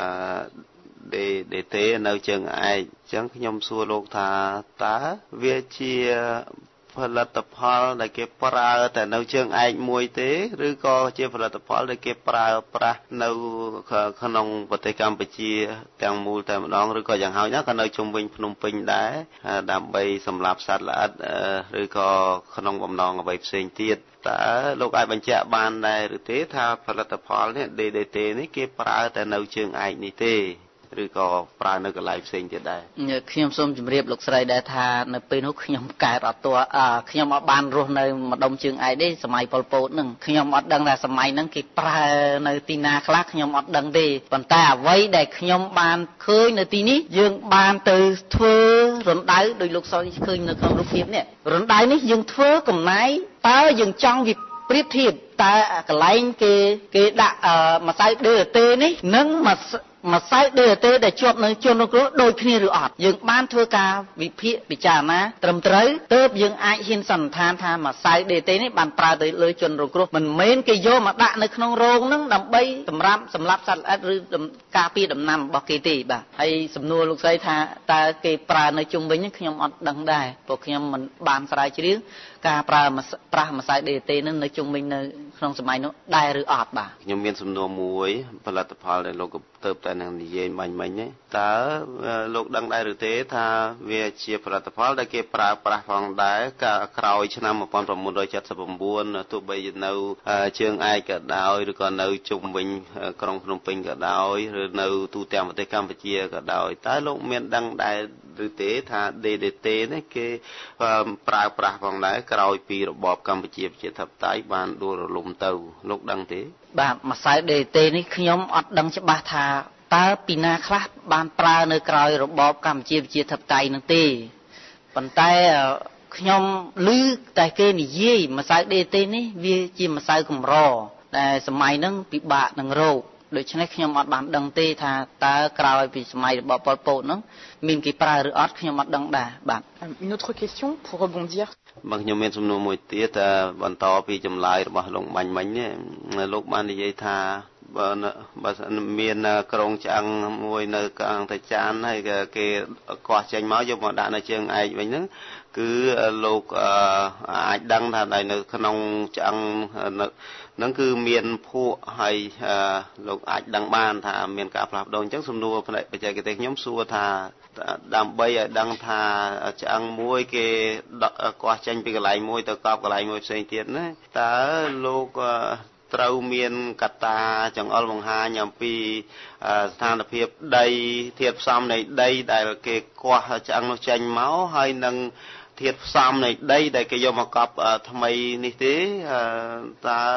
DDT នៅជើងឯកអញ្ចឹងខ្ញុំសួរលោកថាតើវាជាផលិតផលដែលគេប្រើតែនៅជើងឯកមួយទេឬក៏ជាផលិតផលដែលគេប្រើប្រាស់នៅក្នុងប្រទេសកម្ពុជាទាំងមូលតែម្ដងឬក៏យ៉ាងហោចណាស់ក៏នៅជុំវិញភ្នំពេញដែរដើម្បីសម្រាប់សត្វល្អិតឬក៏ក្នុងបំណងអ្វីផ្សេងទៀតតើលោកអាចបញ្ជាក់បានដែរឬទេថាផលិតផលនេះ DDT នេះគេប្រើតែនៅជើងឯកនេះទេឬក៏ប្រើនៅកន្លែងផ្សេងទៀតដែរខ្ញុំសូមជម្រាបលោកស្រីដែរថានៅពេលនោះខ្ញុំកើតអត់ទាល់ខ្ញុំអត់បានរស់នៅម្ដុំជើងឯកទេសម័យប៉ុលពតហ្នឹងខ្ញុំអត់ដឹងថាសម័យហ្នឹងគេប្រើនៅទីណាខ្លះខ្ញុំអត់ដឹងទេប៉ុន្តែអ្វីដែលខ្ញុំបានឃើញនៅទីនេះយើងបានទៅធ្វើរណ្ដៅដោយលោកស្រីឃើញនៅក្នុងរូបភាពនេះរណ្ដៅនេះយើងធ្វើកំណាយតើយើងចង់វាប្រៀបធៀបតើកន្លែងគេដាក់ម្សៅ DDT នេះនឹងម្សៅ DDT ដែលជាប់នៅជនរងគ្រោះដូចគ្នាឬអត់យើងបានធ្វើការវិភាគពិចារណាត្រឹមត្រូវទើបយើងអាចហ៊ានសន្និដ្ឋានថាម្សៅ DDT នេះបានប្រើទៅលើជនរងគ្រោះមិនមែនគេយកមកដាក់នៅក្នុងរោងហ្នឹងដើម្បីសម្រាប់សត្វល្អិតឬការពារដំណាំរបស់គេទេបាទហើយសំណួរលោកស្រីថាតើគេប្រើនៅជុំវិញខ្ញុំអត់ដឹងដែរព្រោះខ្ញុំមិនបានស្រាវជ្រាវការប្រើប្រាស់ម្សៅ DDT នឹងនៅជុំវិញនៅក្នុងសម័យនោះដែរឬអត់បាទខ្ញុំមានសំណួរមួយផលិតផលដែលលោកទៅតែនឹងនិយាយមិញនេះតើលោកដឹងដែរឬទេថាវាជាផលិតផលដែលគេប្រើប្រាស់ផងដែរកាលក្រោយឆ្នាំ1979ទោះបីនៅជើងឯកក៏ដោយឬក៏នៅជុំវិញក្រុងភ្នំពេញក៏ដោយឬនៅទូទាំងប្រទេសកម្ពុជាក៏ដោយតើលោកមានដឹងដែរឬទេថា DDT នេះគេប្រើប្រាស់ផងដែរក្រោយពីរបបកម្ពុជាប្រជាធិបតេយ្យបានដួលរលំទៅលោកដឹងទេបាទម្សៅ DDT នេះខ្ញុំអត់ដឹងច្បាស់ថាតើពីណាខ្លះបានប្រើនៅក្រោយរបបកម្ពុជាប្រជាធិបតេយ្យនោះទេប៉ុន្តែខ្ញុំឮតែគេនិយាយម្សៅ DDT នេះវាជាម្សៅកម្រតែសម័យហ្នឹងពិបាកនឹងរកដូច្នេះខ្ញុំអត់បានដឹងទេថាតើក្រោយពីសម័យរបបប៉ុលពតហ្នឹងមានគេប្រើឬអត់ខ្ញុំអត់ដឹងដែរបាទ Une autre question pour rebondir បាទខ្ញុំមានសំណួរមួយទៀតបន្តពីចម្លើយរបស់លោកបាញ់មិញនេះលោកបាននិយាយថាបើមានក្រុងឆ្អឹងមួយនៅកងតាចានហើយគេកោះចេញមកយកមកដាក់នៅជើងឯកវិញហ្នឹងគឺលោកអាចដឹងថានៅក្នុងឆ្អឹងហ្នឹងគឺមានភក់ហើយលោកអាចដឹងបានថាមានការផ្លាស់ប្ដូរអញ្ចឹងសំណួរផ្នែកបច្ចេកទេសខ្ញុំសួរថាដើម្បីឲ្យដឹងថាឆ្អឹងមួយគេកោះចេញពីកន្លែងមួយទៅកប់កន្លែងមួយផ្សេងទៀតណាតើលោកត្រូវមានកត្តាចង្អុលបង្ហាញអំពីស្ថានភាពដីធាតុផ្សំនៃដីដែលគេកោះឆ្អឹងនោះចេញមកហើយនឹងធាតុផ្សំនៃដីដែលគេយកមកកប់ថ្មីនេះទេតើ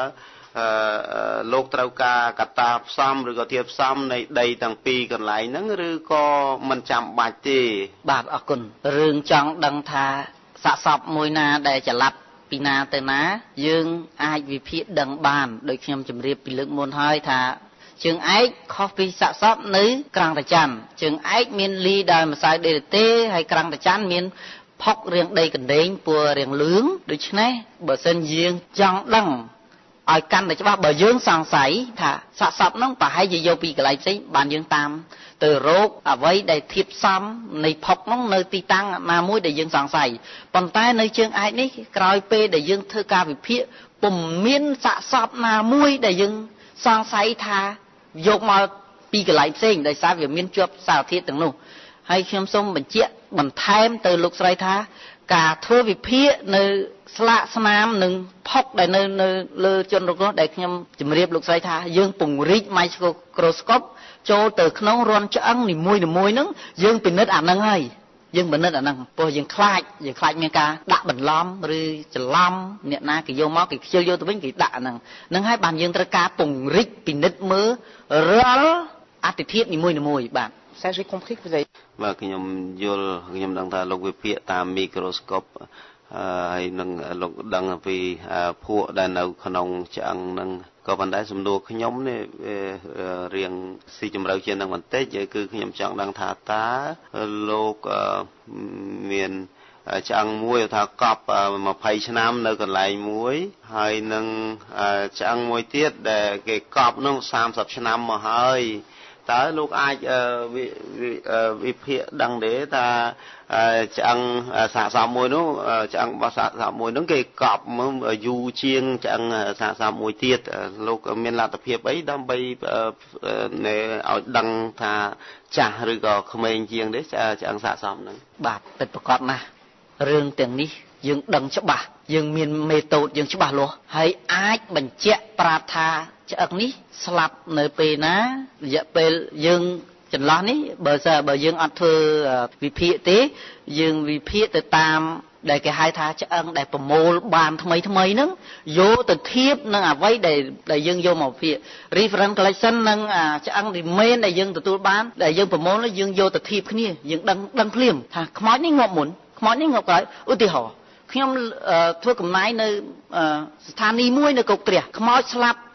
លោកត្រូវការកត្តាផ្សំឬក៏ធាតុផ្សំនៃដីទាំងពីរកន្លែងហ្នឹងឬក៏មិនចាំបាច់ទេបាទអរគុណរឿងចង់ដឹងថាសាកសពមួយណាដែលចល័តពីណាទៅណាយើងអាចវិភាគដឹងបានដោយខ្ញុំជម្រាបពីលើកមុនហើយថាជើងឯកខុសពីសាកសពនៅក្រាំងតាច័ន្ទជើងឯកមានលីដោយម្សៅដេរទេហើយក្រាំងតាច័ន្ទមានផុករាងដីកណ្ដេងពួររាងលឿងដូច្នេះបើសិនយើងចង់ដឹងឲ្យកាន់តែច្បាស់បើយើងសង្ស័យថាសាកសពហ្នឹងប្រហែលជាយកពីកន្លែងផ្សេងបានយើងតាមទៅរកអ្វីដែលធៀបសំនៃផុកហ្នឹងនៅទីតាំងណាមួយដែលយើងសង្ស័យប៉ុន្តែនៅជើងឯកនេះក្រោយពេលដែលយើងធ្វើការវិភាគពុំមានសាកសពណាមួយដែលយើងសង្ស័យថាយកមកពីកន្លែងផ្សេងដោយសារវាមានជាប់សារធាតុទាំងនោះហើយខ្ញុំសូមបញ្ជាក់បន្ថែមទៅលោកស្រីថាការធ្វើវិភាគនៅស្លាកស្នាមនិងផុកដែលនៅលើជនរងគ្រោះដែលខ្ញុំជម្រាបលោកស្រីថាយើងពង្រីក microscope ចូលទៅក្នុងរន្ធឆ្អឹងនីមួយៗហ្នឹងយើងពិនិត្យអាហ្នឹងហើយយើងពិនិត្យអាហ្នឹងព្រោះយើងខ្លាចមានការដាក់បន្លំឬច្រឡំអ្នកណាគេយកមកគេខ្ជិលយកទៅវិញគេដាក់អាហ្នឹងហើយបានយើងត្រូវការពង្រីកពិនិត្យមើលរាល់អត្ថធាតុនីមួយៗបាទ Ça j'ai compris que vous avez បាទខ្ញុំយល់ខ្ញុំដឹងថាលោកវិភាគតាម microscope ហើយនឹងលោកដឹងពីភក់ដែលនៅក្នុងឆ្អឹងនឹងក៏ប៉ុន្តែសំណួរខ្ញុំនេះរៀងស៊ីជម្រៅជាងនឹងបន្តិចគឺខ្ញុំចង់ដឹងថាតើលោកមានឆ្អឹងមួយថាកប់20ឆ្នាំនៅកន្លែងមួយហើយនឹងឆ្អឹងមួយទៀតដែលគេកប់នោះ30ឆ្នាំមកហើយតើលោកអាចវិភាគដឹងទេថាឆ្អឹងសាកសពមួយនោះឆ្អឹងរបស់សាកសពមួយនោះគេកប់យូរជាងឆ្អឹងសាកសពមួយទៀតលោកមានលទ្ធភាពអីដើម្បីឲ្យដឹងថាចាស់ឬក៏ក្មេងជាងទេឆ្អឹងសាកសពហ្នឹងបាទពិតប្រាកដណាស់រឿងទាំងនេះយើងដឹងច្បាស់យើងមានមេតូតយើងច្បាស់លាស់ហើយអាចបញ្ជាក់ប្រាប់ថាឆ្អឹងនេះស្លាប់នៅពេលណារយៈពេលយើងចន្លោះនេះបើយើងអត់ធ្វើវិភាគទេយើងវិភាគទៅតាមដែលគេហៅថាឆ្អឹងដែលប្រមូលបានថ្មីហ្នឹងយកទៅធៀបនឹងអ្វីដែលយើងយកមកវិភាគ reference collection និងឆ្អឹង remain ដែលយើងទទួលបានដែលយើងប្រមូលយើងយកទៅធៀបគ្នាយើងដឹងភ្លាមថាខ្មោចនេះងាប់មុនខ្មោចនេះងាប់ក្រោយឧទាហរណ៍ខ្ញុំធ្វើកំណាយនៅស្ថានីយ៍មួយនៅកោកទ្រះខ្មោចស្លាប់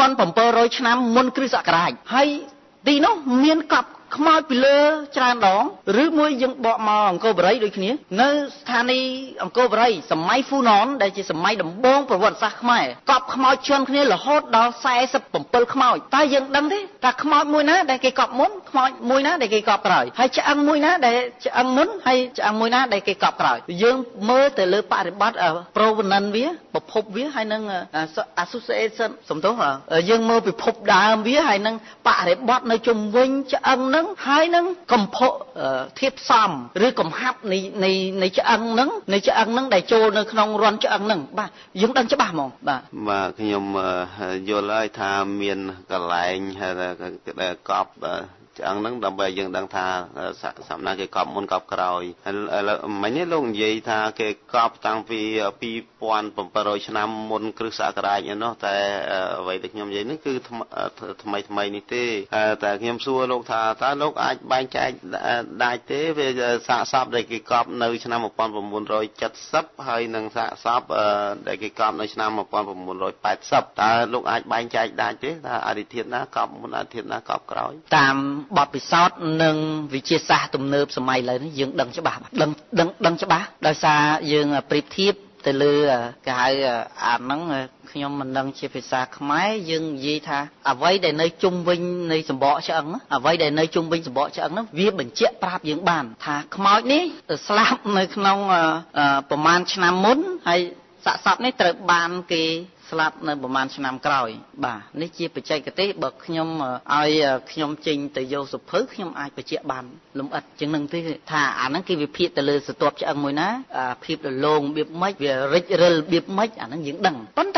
2700ឆ្នាំមុនគ្រិស្តសករាជហើយទីនោះមានកប់ខ្មោចពីលើច្រើនដងឬមួយយើងបកមកអង្គរបរិយដូចគ្នានៅស្ថានីយ៍អង្គរបរិយសម័យហ្វូណនដែលជាសម័យដំបូងប្រវត្តិសាស្ត្រខ្មែរកប់ខ្មោចជន់គ្នារហូតដល់47ខ្មោចតើយើងដឹងទេថាខ្មោចមួយណាដែលគេកប់មុនខ្មោចមួយណាដែលគេកប់ក្រោយហើយឆ្អឹងមួយណាដែលឆ្អឹងមុនហើយឆ្អឹងមួយណាដែលគេកប់ក្រោយយើងមើលទៅលើបរិបត្តិ provenance វាប្រភពវាហើយនឹង association សំទោសយើងមើលពិភពដើមវាហើយនឹងបរិបត្តិនៅជុំវិញឆ្អឹងហ្នឹងហើយនឹងកំភុធៀបសំឬកំហាប់នៃឆ្អឹងហ្នឹងដែលចូលនៅក្នុងរន្ធឆ្អឹងហ្នឹងបាទយើងដឹងច្បាស់ហ្មងបាទខ្ញុំយល់ហើយថាមានកន្លែងដែលកប់ឆ្អឹងហ្នឹងដើម្បីយើងដឹងថាសំណាគេកប់មុនកប់ក្រោយមិញនេះលោកនិយាយថាគេកប់តាំងពី2700ឆ្នាំមុនគ្រិស្តសករាជឯណោះតែអ្វីដែលខ្ញុំនិយាយនេះគឺថ្មីនេះទេតែខ្ញុំសួរលោកថាតើលោកអាចបែងចែកដាច់ទេវាសាកសពដែលគេកប់នៅឆ្នាំ1970ហើយនិងសាកសពដែលគេកប់នៅឆ្នាំ1980តើលោកអាចបែងចែកដាច់ទេថាអរិធាតុណាកប់មុនអរិធាតុណាកប់ក្រោយតាមបទពិសោធន៍និងវិទ្យាសាស្ត្រទំនើបសម័យឥឡូវនេះយើងដឹងច្បាស់ដឹងច្បាស់ដោយសារយើងប្រៀបធៀបទៅលើគេហៅអាហ្នឹងខ្ញុំមិនដឹងជាភាសាខ្មែរយើងនិយាយថាអ្វីដែលនៅជុំវិញនៃសម្បកឆ្អឹងអ្វីដែលនៅជុំវិញសម្បកឆ្អឹងហ្នឹងវាបញ្ជាក់ប្រាប់យើងបានថាខ្មោចនេះស្លាប់នៅក្នុងប្រមាណឆ្នាំមុនហើយសាកសពនេះត្រូវបានគេស្លាប់នៅប្រហែលឆ្នាំក្រោយបាទនេះជាបច្ចេកទេសបើខ្ញុំឲ្យខ្ញុំចេញទៅយកសុភៅខ្ញុំអាចបញ្ជាក់បានលម្អិតជាងនឹងទេថាអាហ្នឹងគេវិភាគទៅលើស្ទាប់ឆ្អឹងមួយណាភាពរលោងរបៀបម៉េចវារិចរិលរបៀបម៉េចអាហ្នឹងយើងដឹងប៉ុន្តែ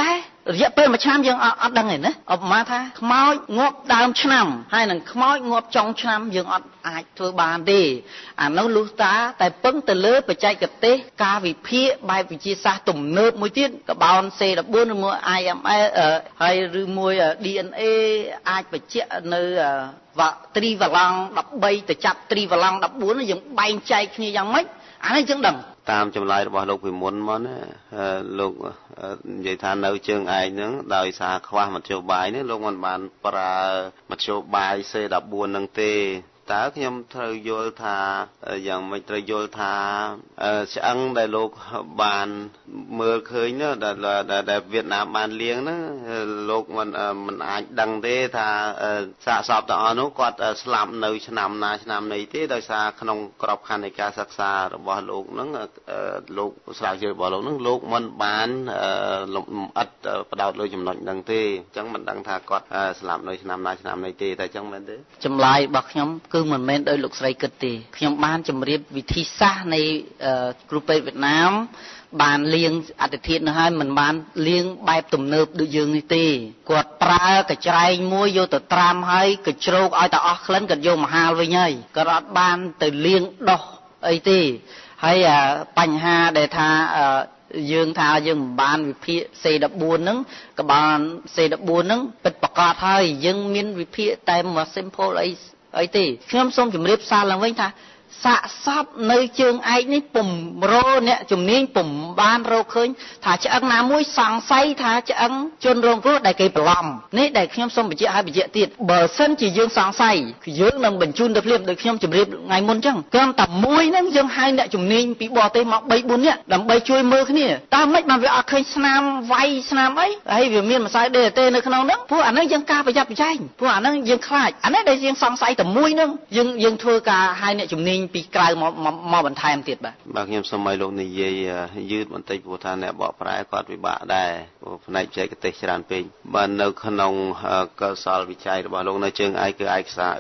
រយៈពេល1ឆ្នាំយើងអត់ដឹងទេណាឧបមាថាខ្មោចងាប់ដើមឆ្នាំហើយនឹងខ្មោចងាប់ចុងឆ្នាំយើងអត់អាចធ្វើបានទេអានោះលុះតាតែពឹងទៅលើបច្ចេកទេសការវិភាគបែបវិទ្យាសាស្ត្រទំនើបមួយទៀតកបោន C14 ឬមួយ IML ហើយឬមួយ DNA អាចបញ្ជាក់នៅត្រីវឡង់13ទៅចាប់ត្រីវឡង់14យើងបែងចែកគ្នាយ៉ាងម៉េចអានេះយើងដឹងតាមចម្លើយរបស់លោកពីមុនមកណាលោកនិយាយថានៅជើងឯកហ្នឹងដោយសារខ្វះមធ្យោបាយនេះលោកមិនបានប្រើមធ្យោបាយ C14 ហ្នឹងទេតើខ្ញុំត្រូវយល់ថាយ៉ាងម៉េចត្រូវយល់ថាឆ្អឹងដែលលោកបានមើលឃើញនោះដែលវៀតណាមបានលៀងហ្នឹងលោកមិនអាចដឹងទេថាសាកសពទាំងអស់នោះគាត់ស្លាប់នៅឆ្នាំណាឆ្នាំណីទេដោយសារក្នុងក្របខ័ណ្ឌនៃការសិក្សារបស់លោកហ្នឹងលោកស្រាវជ្រាវរបស់លោកហ្នឹងលោកមិនបានលម្អិតបដោតលើចំណុចហ្នឹងទេអញ្ចឹងមិនដឹងថាគាត់ស្លាប់នៅឆ្នាំណាឆ្នាំណីទេតែអញ្ចឹងមែនទេចម្លើយរបស់ខ្ញុំគឺមិនមែនដោយលោកស្រីគិតទេខ្ញុំបានជម្រាបវិធីសាស្ត្រនៃគ្រូពេទ្យវៀតណាមបានលាងអត្តធាតុនោះហើយមិនបានលាងបែបទំនើបដូចយើងនេះទេគាត់ប្រើកញ្ច្រែងមួយយកទៅត្រាំហើយកញ្ជ្រោកឲ្យតែអស់ក្លិនគាត់យកមកហាលវិញហើយគាត់អត់បានទៅលាងដោះអីទេហើយបញ្ហាដែលថាយើងថាយើងមិនបានវិភាគ C14 ហ្នឹងក៏បាន C14 ហ្នឹងពិតប្រាកដហើយយើងមានវិភាគតែមួយ simple អីទេខ្ញុំសូមជម្រាបសារឡើងវិញថាសាកសពនៅជើងឯកនេះពុំរកអ្នកជំនាញពុំបានរកឃើញថាឆ្អឹងណាមួយសង្ស័យថាឆ្អឹងជនរងគ្រោះដែលគេបន្លំនេះដែលខ្ញុំសូមបញ្ជាក់ឲ្យបញ្ជាក់ទៀតបើសិនជាយើងសង្ស័យយើងនឹងបញ្ជូនទៅភ្លាមដូចខ្ញុំជម្រាបថ្ងៃមុនអញ្ចឹងគ្រាន់តែមួយហ្នឹងយើងហៅអ្នកជំនាញពីបរទេសមក3 4នាក់ដើម្បីជួយមើលគ្នាតើមិនបានវាអត់ឃើញស្នាមវាយស្នាមអីហើយវាមានម្សៅ DHT នៅក្នុងហ្នឹងព្រោះអាហ្នឹងយើងការប្រយ័ត្នប្រយែងព្រោះអាហ្នឹងយើងខ្លាចអានេះដែលយើងសង្ស័យតែមួយហ្នឹងយើងធ្វើការហៅអ្នកជំនាញពីក្រៅមកបន្ថែមទៀតបាទខ្ញុំសូមឲ្យលោកនិយាយយឺតបន្តិចព្រោះថាអ្នកបកប្រែគាត់ពិបាកដែរព្រោះផ្នែកបច្ចេកទេសច្រើនពេកបាទនៅក្នុងកសលវិច័យរបស់លោកនៅជើងឯកគឺឯកសារ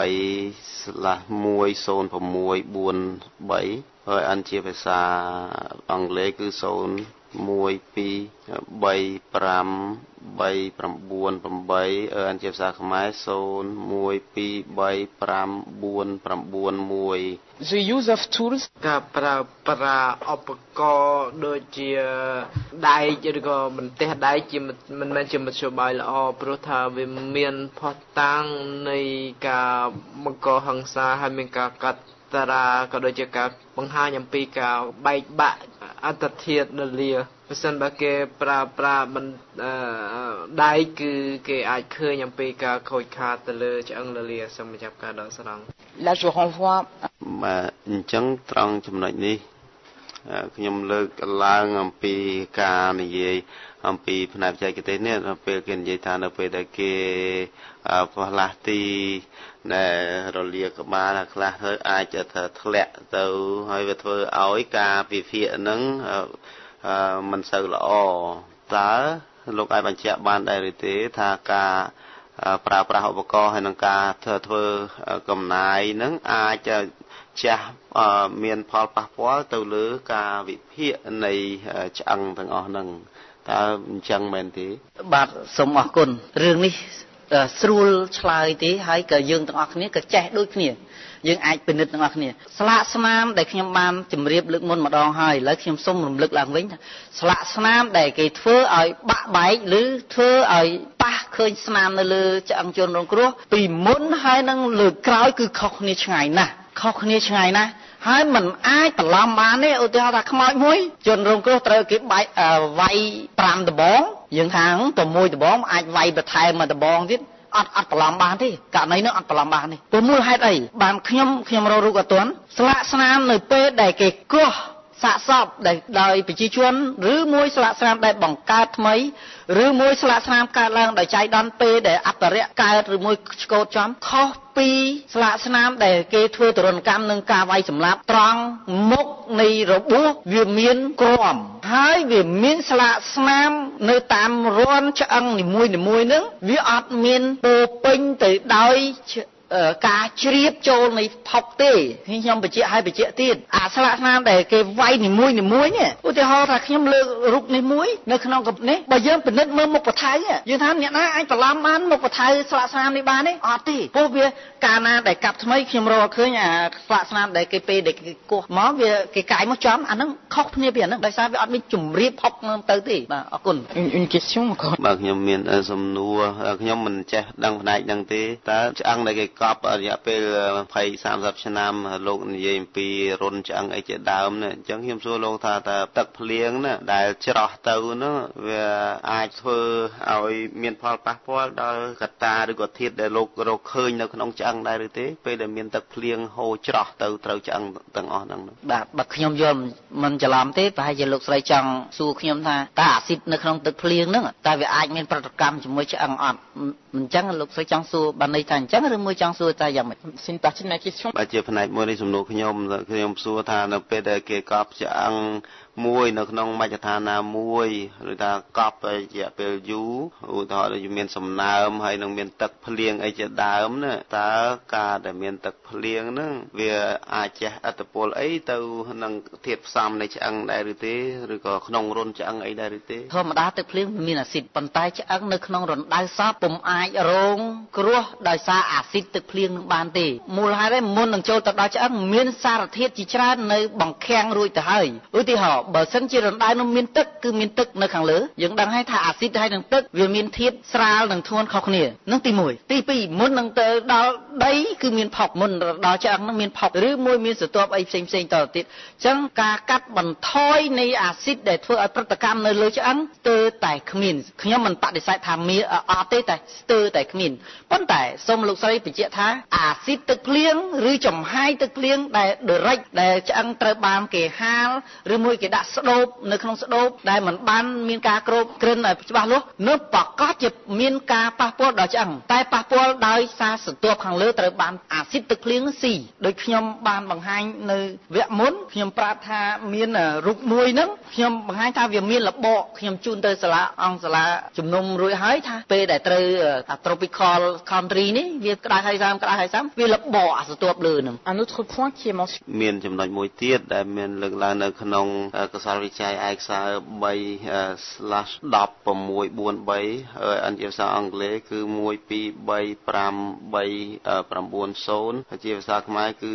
3/10643 ហើយអានជាភាសាអង់គ្លេសគឺ012353988អានជាភាសាខ្មែរ012354991 The use of tools ការប្រើប្រាស់ឧបករណ៍ដូចជាដែកឬក៏បន្ទះដែកជាមិនមែនជាមធ្យោបាយល្អព្រោះថាវាមានផុសតាំងនៃការបង្កហិង្សាហើយមានការកាត់តារាក៏ដូចជាការបង្ហាញអំពីការបែកបាក់អត្តធាតុនលាបើសិនបើគេប្រើប្រាស់ដៃគឺគេអាចឃើញអំពីការខូចខាតទៅលើឆ្អឹងនលាសូមចាប់ការដកស្រង់ Là je renvoie បាទអញ្ចឹងត្រង់ចំណុចនេះខ្ញុំលើកឡើងអំពីការនិយាយអំពីផ្នែកបច្ចេកទេសនេះពេលគេនិយាយថានៅពេលដែលគេផ្លាស់ទីដែលរលាក្បាលខ្លះទៅអាចទៅធ្លាក់ទៅហើយវាធ្វើឲ្យការវិភាគហ្នឹងមិនសូវល្អតើលោកអាចបញ្ជាក់បានដែរឬទេថាការប្រើប្រាស់ឧបករណ៍ហើយនឹងការធ្វើកំណាយហ្នឹងអាចជះមានផលប៉ះពាល់ទៅលើការវិភាគនៃឆ្អឹងទាំងអស់ហ្នឹងតើអញ្ចឹងមែនទេបាទសូមអរគុណរឿងនេះស្រួលឆ្លើយទេហើយក៏យើងទាំងអស់គ្នាក៏ចេះដូចគ្នាយើងអាចពិនិត្យទាំងអស់គ្នាស្លាកស្នាមដែលខ្ញុំបានជម្រាបលើកមុនម្ដងហើយឥឡូវខ្ញុំសូមរំលឹកឡើងវិញថាស្លាកស្នាមដែលគេធ្វើឲ្យបាក់បែកឬធ្វើឲ្យប៉ះឃើញស្នាមនៅលើឆ្អឹងជនរងគ្រោះពីមុនហើយនឹងលើក្រោយគឺខុសគ្នាឆ្ងាយណាស់ហើយมันអាចបន្លំបានទេឧទាហរណ៍ថាខ្មោចមួយជនរងគ្រោះត្រូវគេបែកវាយ5ដបងយើងថាតែមួយដបងអាចវាយបន្ថែមមួយដបងទៀតអត់បន្លំបានទេករណីនោះអត់បន្លំបានទេព្រោះមូលហេតុអីបានខ្ញុំរករូបអត់ទាន់ស្លាកស្នាមនៅពេលដែលគេកោះសាកសពដោយប្រជាជនឬមួយស្លាកស្នាមដែលបង្កើតថ្មីឬមួយស្លាកស្នាមកើតឡើងដោយចៃដន្យពេលដែលអត្តរៈកើតឬមួយឆ្កូតចំខុសពីស្លាកស្នាមដែលគេធ្វើទរណកម្មនឹងការវាយសម្លាប់ត្រង់មុខនៃរបួសវាមានក្រមហើយវាមានស្លាកស្នាមនៅតាមរន្ធឆ្អឹងនីមួយៗហ្នឹងវាអត់មានពោពេញទៅដោយការជ្រាបចូលនៃផុកទេខ្ញុំបញ្ជាក់ឲ្យបញ្ជាក់ទៀតអាស្លាកស្នាមដែលគេវាយនីមួយនេះឧទាហរណ៍ថាខ្ញុំលើករូបនេះមួយនៅក្នុងកនេះបើយើងពិនិត្យមើលមុខបថៅយើងថាអ្នកណាអាចបន្លំបានមុខបថៅស្លាកស្នាមនេះបានទេអត់ទេព្រោះវាកាលណាដែលកាប់ថ្មីខ្ញុំរកឃើញអាស្លាកស្នាមដែលគេពេលដែលគេគោះមកវាគេកាយមកចំអាហ្នឹងខុសគ្នាពីអាហ្នឹងដោយសារវាអត់មានជំរាបផុកនឹងទៅទេបាទអរគុណ Une question encore បាទខ្ញុំមានសំណួរខ្ញុំមិនចេះដឹងផ្នែកហ្នឹងទេតើឆ្អឹងដែលគេកប់រយៈពេល20-30 ឆ្នាំលោកនិយាយអំពីរុនឆ្អឹងអីជាដើមណាអញ្ចឹងខ្ញុំសួរលោកថាតើទឹកភ្លៀងណាដែលច្រោះទៅនោះវាអាចធ្វើឲ្យមានផលប៉ះពាល់ដល់កត្តាឬក៏ធាតុដែលលោករកឃើញនៅក្នុងឆ្អឹងដែរឬទេពេលដែលមានទឹកភ្លៀងហូរច្រោះទៅត្រូវឆ្អឹងទាំងអស់ហ្នឹងបាទបើខ្ញុំយល់មិនច្រឡំទេប្រហែលជាលោកស្រីចង់សួរខ្ញុំថាតើអាស៊ីតនៅក្នុងទឹកភ្លៀងហ្នឹងតើវាអាចមានប្រតិកម្មជាមួយឆ្អឹងអត់អញ្ចឹងលោកស្រីចង់សួរបានន័យថាអញ្ចឹងឬមួយចង់សួរតែយ៉ាងម៉េច C'est une partie de ma question បាទជាផ្នែកមួយនៃសំណួរខ្ញុំសួរថានៅពេលដែលគេកប់ឆ្អឹងមួយនៅក្នុងមជ្ឈដ្ឋានណាមួយឬថាកប់រយៈពេលយូរឧទាហរណ៍ដូចមានសំណើមហើយនឹងមានទឹកភ្លៀងអីជាដើមណាតើការដែលមានទឹកភ្លៀងហ្នឹងវាអាចជះឥទ្ធិពលអីទៅនឹងធាតុផ្សំនៃឆ្អឹងដែរឬទេឬក៏ក្នុងរុនឆ្អឹងអីដែរឬទេធម្មតាទឹកភ្លៀងមានអាស៊ីតប៉ុន្តែឆ្អឹងនៅក្នុងរណ្ដៅសពពុំអាចរងគ្រោះដោយសារអាស៊ីតទឹកភ្លៀងនឹងបានទេមូលហេតុឯមុននឹងចូលទៅដល់ឆ្អឹងមានសារធាតុជាច្រើននៅបង្ខាំងរួចទៅហើយឧទាហរណ៍បើសិនជារណ្ដៅនោះមានទឹកគឺមានទឹកនៅខាងលើយើងដឹងហើយថាអាស៊ីតហើយនឹងទឹកវាមានធាតុស្រាលនិងធ្ងន់ខុសគ្នានឹងទី1ទី2មុននឹងទៅដល់ដីគឺមានផុកមុនដល់ឆ្អឹងនឹងមានផុកឬមួយមានស្រទាប់អីផ្សេងៗតទៅទៀតអញ្ចឹងការកាត់បន្ថយនៃអាស៊ីតដែលធ្វើឲ្យប្រតិកម្មនៅលើឆ្អឹងស្ទើរតែគ្មានខ្ញុំមិនបដិសេធថាមានអត់ទេតែស្ទើរតែគ្មានប៉ុន្តែសូមលោកស្រីបញ្ជាក់ថាអាស៊ីតទឹកភ្លៀងឬចំហាយទឹកភ្លៀងដែលដែលឆ្អឹងត្រូវបានគេហាលឬមួយគេដាក់ស្ដូបនៅក្នុងស្ដូបដែលមិនបានមានការគ្របគ្រិនឲ្យច្បាស់លាស់នៅប្រកាសជាមានការប៉ះពាល់ដល់ឆ្អឹងតែប៉ះពាល់ដោយសារស្រទាប់ខាងលើត្រូវបានអាស៊ីតទឹកភ្លៀងស៊ីដូចខ្ញុំបានបង្ហាញនៅវគ្គមុនខ្ញុំប្រាប់ថាមានរូបមួយហ្នឹងខ្ញុំបង្ហាញថាវាមានលបកខ្ញុំជូនទៅសាលាអង្គសាលាជំនុំរួចហើយថាពេលដែលត្រូវ tropical country នេះវាក្តៅហើយ30វាលបកអាស្រទាប់លើហ្នឹង Un autre point qui est mentionné មានចំណុចមួយទៀតដែលមានលើកឡើងនៅក្នុងកសលវិច័យឯកសារ 3/10.643 អន្តរសាស្ត្រអង់គ្លេសគឺ 1235390 ជាភាសាខ្មែរគឺ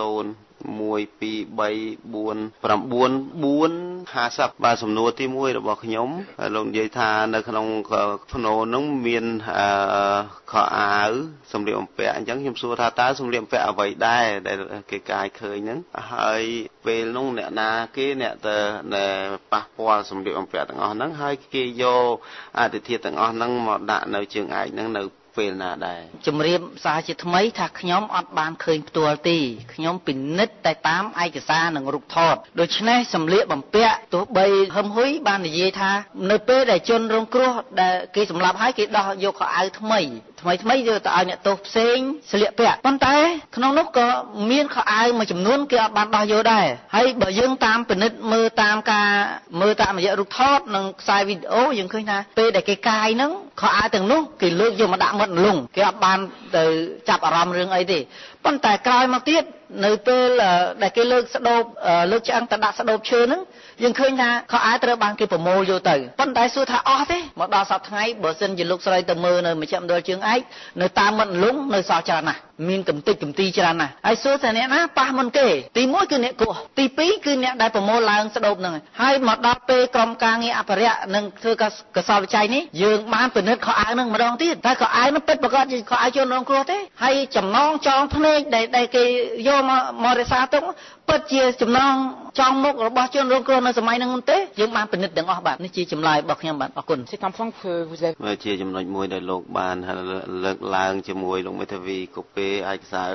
012349950 បាទសំណួរទី1របស់ខ្ញុំលោកនិយាយថានៅក្នុងភ្នូនោះមានខោអាវសម្លៀកបំពាក់អញ្ចឹងខ្ញុំសួរថាតើសម្លៀកបំពាក់អ្វីដែរដែលគេកាយឃើញហ្នឹងហើយពេលនោះអ្នកណាគេអ្នកទៅប៉ះពាល់សម្លៀកបំពាក់ទាំងអស់ហ្នឹងហើយគេយកអតិថិទាំងអស់ហ្នឹងមកដាក់នៅជើងឯកហ្នឹងនៅពេលណាដែរជំរាបសារជាថ្មីថាខ្ញុំអត់បានឃើញផ្ទាល់ទេខ្ញុំពិនិត្យតែតាមឯកសារនិងរូបថតដូច្នេះសម្លៀកបំពាក់ទោះបីហឹមហ៊ុយបាននិយាយថានៅពេលដែលជនរងគ្រោះដែលគេសម្លាប់ហើយគេដោះយកខោអាវថ្មីយកទៅឲ្យអ្នកទោសផ្សេងស្លៀកពាក់ប៉ុន្តែក្នុងនោះក៏មានខោអាវមួយចំនួនគេអត់បានដោះយកដែរហើយបើយើងតាមពិនិត្យមើលតាមរយៈរូបថតនិងខ្សែវីដេអូយើងឃើញថាពេលដែលគេកាយហ្នឹងខោអាវទាំងនោះគេលើកយកមកដាក់មាត់លងគេអត់បានទៅចាប់អារម្មណ៍រឿងអីទេប៉ុន្តែក្រោយមកទៀតនៅពេលដែលគេលើកស្ដូបលើកឆ្អឹងទៅដាក់ស្ដូបឈើហ្នឹងយើងឃើញថាខោអាវត្រូវបានគេប្រមូលយកទៅប៉ុន្តែសួរថាអស់ទេមកដល់សប្តាហ៍ថ្ងៃបើសិនជាលោកស្រីទៅមើលនៅមជ្ឈមណ្ឌលជើងឯកនៅតាមមាត់លងនៅសល់ច្រើនណាស់មានកំតិចកំទីច្រើនណាស់ហើយសួរថាអ្នកណាប៉ះមុនគេទី1គឺអ្នកគោះទី2គឺអ្នកដែលប្រមូលឡើងស្ដូបហ្នឹងហើយមកដល់ពេលក្រុមការងារអភិរក្សនិងធ្វើកសលវិច័យនេះយើងបានពិនិត្យខោអាវហ្នឹងម្ដងទៀតតែខោអាវហ្នឹងពិតប្រាកដជាខោអាវជនរងគ្រោះទេហើយចំណងចងភ្នែកដែលគេយកមករក្សាទុកពិតជាចំណងចងមុខរបស់ជនរងគ្រោះនៅសម័យហ្នឹងទេយើងបានពិនិត្យទាំងអស់បាទនេះជាចម្លើយរបស់ខ្ញុំបាទអរគុណ C'est un point que vous avez ជាចំណុចមួយដែលលោកបានលើកឡើងជាមួយលោកមេធាវីកូពេឯកសារ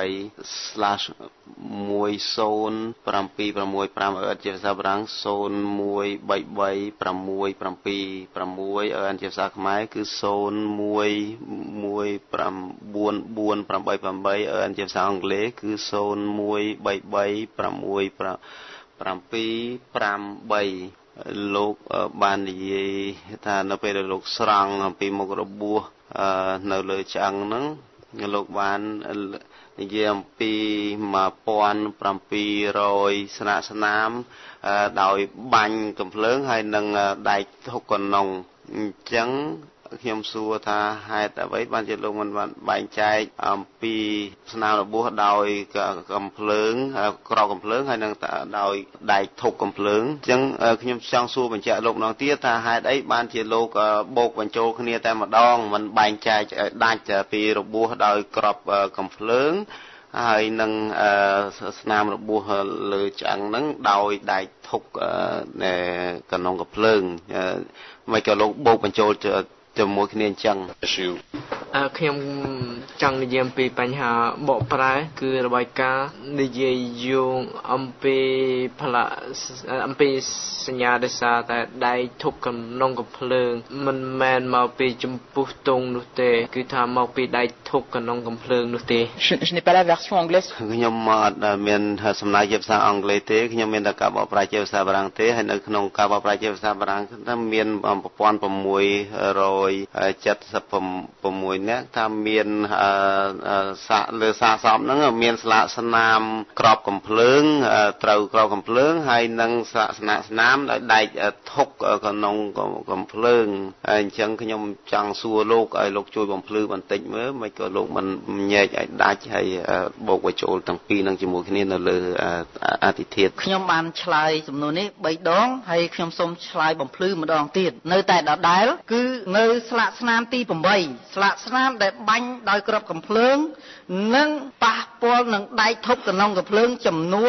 3/10.765 ជាភាសាបារាំង 0133676 ជាភាសាខ្មែរគឺ 0119448 ជាភាសាអង់គ្លេសគឺ 013367758 លោកបាននិយាយថានៅពេលដែលលោកស្រង់អំពីមុខរបួសនៅលើឆ្អឹងហ្នឹងលោកបាននិយាយអំពី1700ស្នាក់ស្នាមដោយបាញ់កំភ្លើងហើយនឹងដែកធុកកណុងអញ្ចឹងខ្ញុំសួរថាហេតុអ្វីបានជាលោកមិនបានបែងចែកអំពីស្នាមរបួសដោយកំភ្លើងក្រកំភ្លើងហើយនឹងដោយដែកធុកកំភ្លើងអញ្ចឹងខ្ញុំចង់សួរបញ្ជាក់លោកម្ដងទៀតថាហេតុអីបានជាលោកបូកបញ្ចូលគ្នាតែម្ដងមិនបែងចែកដាច់ពីរបួសដោយក្របកំភ្លើងហើយនឹងស្នាមរបួសលើឆ្អឹងហ្នឹងដោយដែកធុកកណ្ដុងកំភ្លើងមិនក៏លោកបូកបញ្ចូលជាមួយគ្នាអញ្ចឹងខ្ញុំចង់និយាយអំពីបញ្ហាបកប្រែគឺរបាយការណ៍និយាយយោងអំពីសញ្ញាដោយសារតែដៃធុកកណ្ដុងកំភ្លើងមិនមែនមកពីចំពោះទងនោះទេគឺថាមកពីដៃធុកកណ្ដុងកំភ្លើងនោះទេ Je n'ai pas la version anglaise ខ្ញុំអត់មានសំណើជាភាសាអង់គ្លេសទេខ្ញុំមានតែការបកប្រែជាភាសាបារាំងទេហើយនៅក្នុងការបកប្រែជាភាសាបារាំងគឺមាន1676នាក់ថាមានលើសារសពហ្នឹងមានស្លាកស្នាមក្របកំភ្លើងត្រូវក្របកំភ្លើងហើយនឹងស្លាកស្នាមដោយដែកធុកក្នុងកំភ្លើងអញ្ចឹងខ្ញុំចង់សួរលោកឲ្យលោកជួយបំភ្លឺបន្តិចមើលមិនក៏លោកមិនញែកឲ្យដាច់ហើយបូកបញ្ចូលទាំងពីរនឹងជាមួយគ្នានៅលើអតិធាតុខ្ញុំបានឆ្លើយសំណួរនេះ3ដងហើយខ្ញុំសូមឆ្លើយបំភ្លឺម្ដងទៀតនៅតែដដែលគឺនៅស្លាកស្នាមទី8ស្លាកស្នាមដែលបាញ់ដោយក្របកំភ្លើងនិងប៉ះពាល់នឹងដែកធុបកណ្ដុងកំភ្លើងចំនួន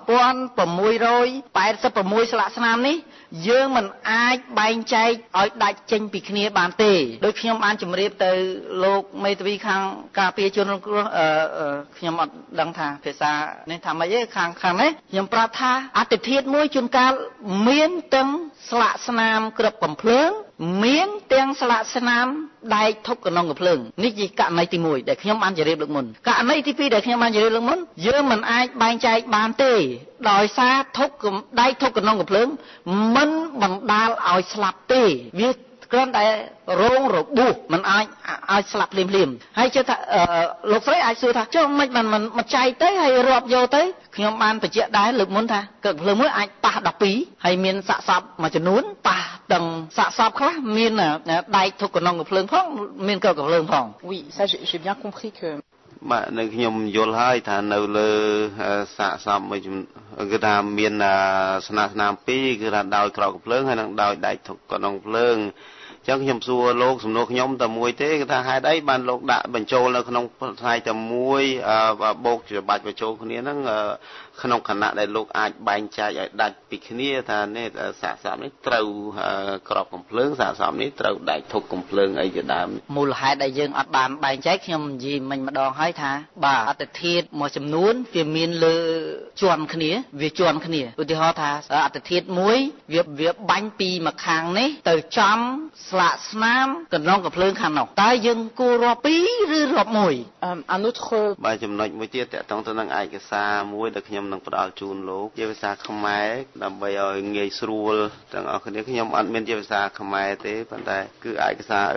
1686ស្លាកស្នាមនេះយើងមិនអាចបែងចែកឲ្យដាច់ចេញពីគ្នាបានទេដោយខ្ញុំបានជម្រាបទៅលោកមេធាវីខាងការពារជនរងគ្រោះខ្ញុំអត់ដឹងថាភាសានេះថាម៉េចទេខាងនេះខ្ញុំប្រាប់ថាអតិថិមួយជួនកាលមានទាំងស្លាកស្នាមក្របកំភ្លើងមានទាំងស្លាកស្នាមដែកធុបកណ្ដុងកំភ្លើងនេះជាករណីទី1ដែលខ្ញុំបានជម្រាបលើកមុនករណីទី2ដែលខ្ញុំបានជម្រាបលើកមុនយើងមិនអាចបែងចែកបានទេដោយសារដែកធុបកណ្ដុងកំភ្លើងមិនបណ្ដាលឲ្យស្លាប់ទេវាគ្រាន់តែរងរបួសមិនអាចឲ្យស្លាប់ភ្លាមហើយជឿថាលោកស្រីអាចសួរថាចុះមិនមិនចែកទៅហើយរាប់យកទៅខ្ញុំបានបញ្ជាក់ដែរលើកមុនថាកឹកភ្លើងមួយអាចប៉ះ12ហើយមានសាកសពមួយចំនួនប៉ះទាំងសាកសពខ្លះមានដែកធុកកណ្ដុងកំភ្លើងផងមានកឹកកំភ្លើងផង Oui ça j'ai bien compris que បាទនៅខ្ញុំយល់ហើយថានៅលើសាកសពមួយគឺថាមានស្នាម2គឺថាដោយក្របកំភ្លើងហើយនឹងដោយដែកធុកកណ្ដុងកំភ្លើងចឹងខ្ញុំសួរលោកសំណួរខ្ញុំតែមួយទេគឺថាហេតុអីបានលោកដាក់បញ្ចូលនៅក្នុងផ្នែកតែមួយបូកជាបាច់បញ្ចូលគ្នាហ្នឹងក្នុងខណៈដែលលោកអាចបែងចែកឲ្យដាច់ពីគ្នាថានេះសាកសពនេះត្រូវក្របកំភ្លើងសាកសពនេះត្រូវដែកធុកកំភ្លើងអីជាដើមមូលហេតុដែលយើងអត់បានបែងចែកខ្ញុំនិយាយមិញម្ដងហើយថាបាទអត្តធាតុមួយចំនួនវាមានលើជាន់គ្នាវាជាន់គ្នាឧទាហរណ៍ថាអត្តធាតុមួយវាបាញ់ពីម្ខាងនេះទៅចំស្លាកស្នាមកណ្ដុងកំភ្លើងខាងនោះតើយើងគួររាប់2ឬរាប់1 un autre បាទចំណុចមួយទៀតតកតងទៅនឹងឯកសារមួយដែលខ្ញុំនឹងផ្ដល់ជូនលោកជាភាសាខ្មែរដើម្បីឲ្យងាយស្រួលទាំងអស់គ្នាខ្ញុំអត់មានជាភាសាខ្មែរទេប៉ុន្តែគឺឯកសារ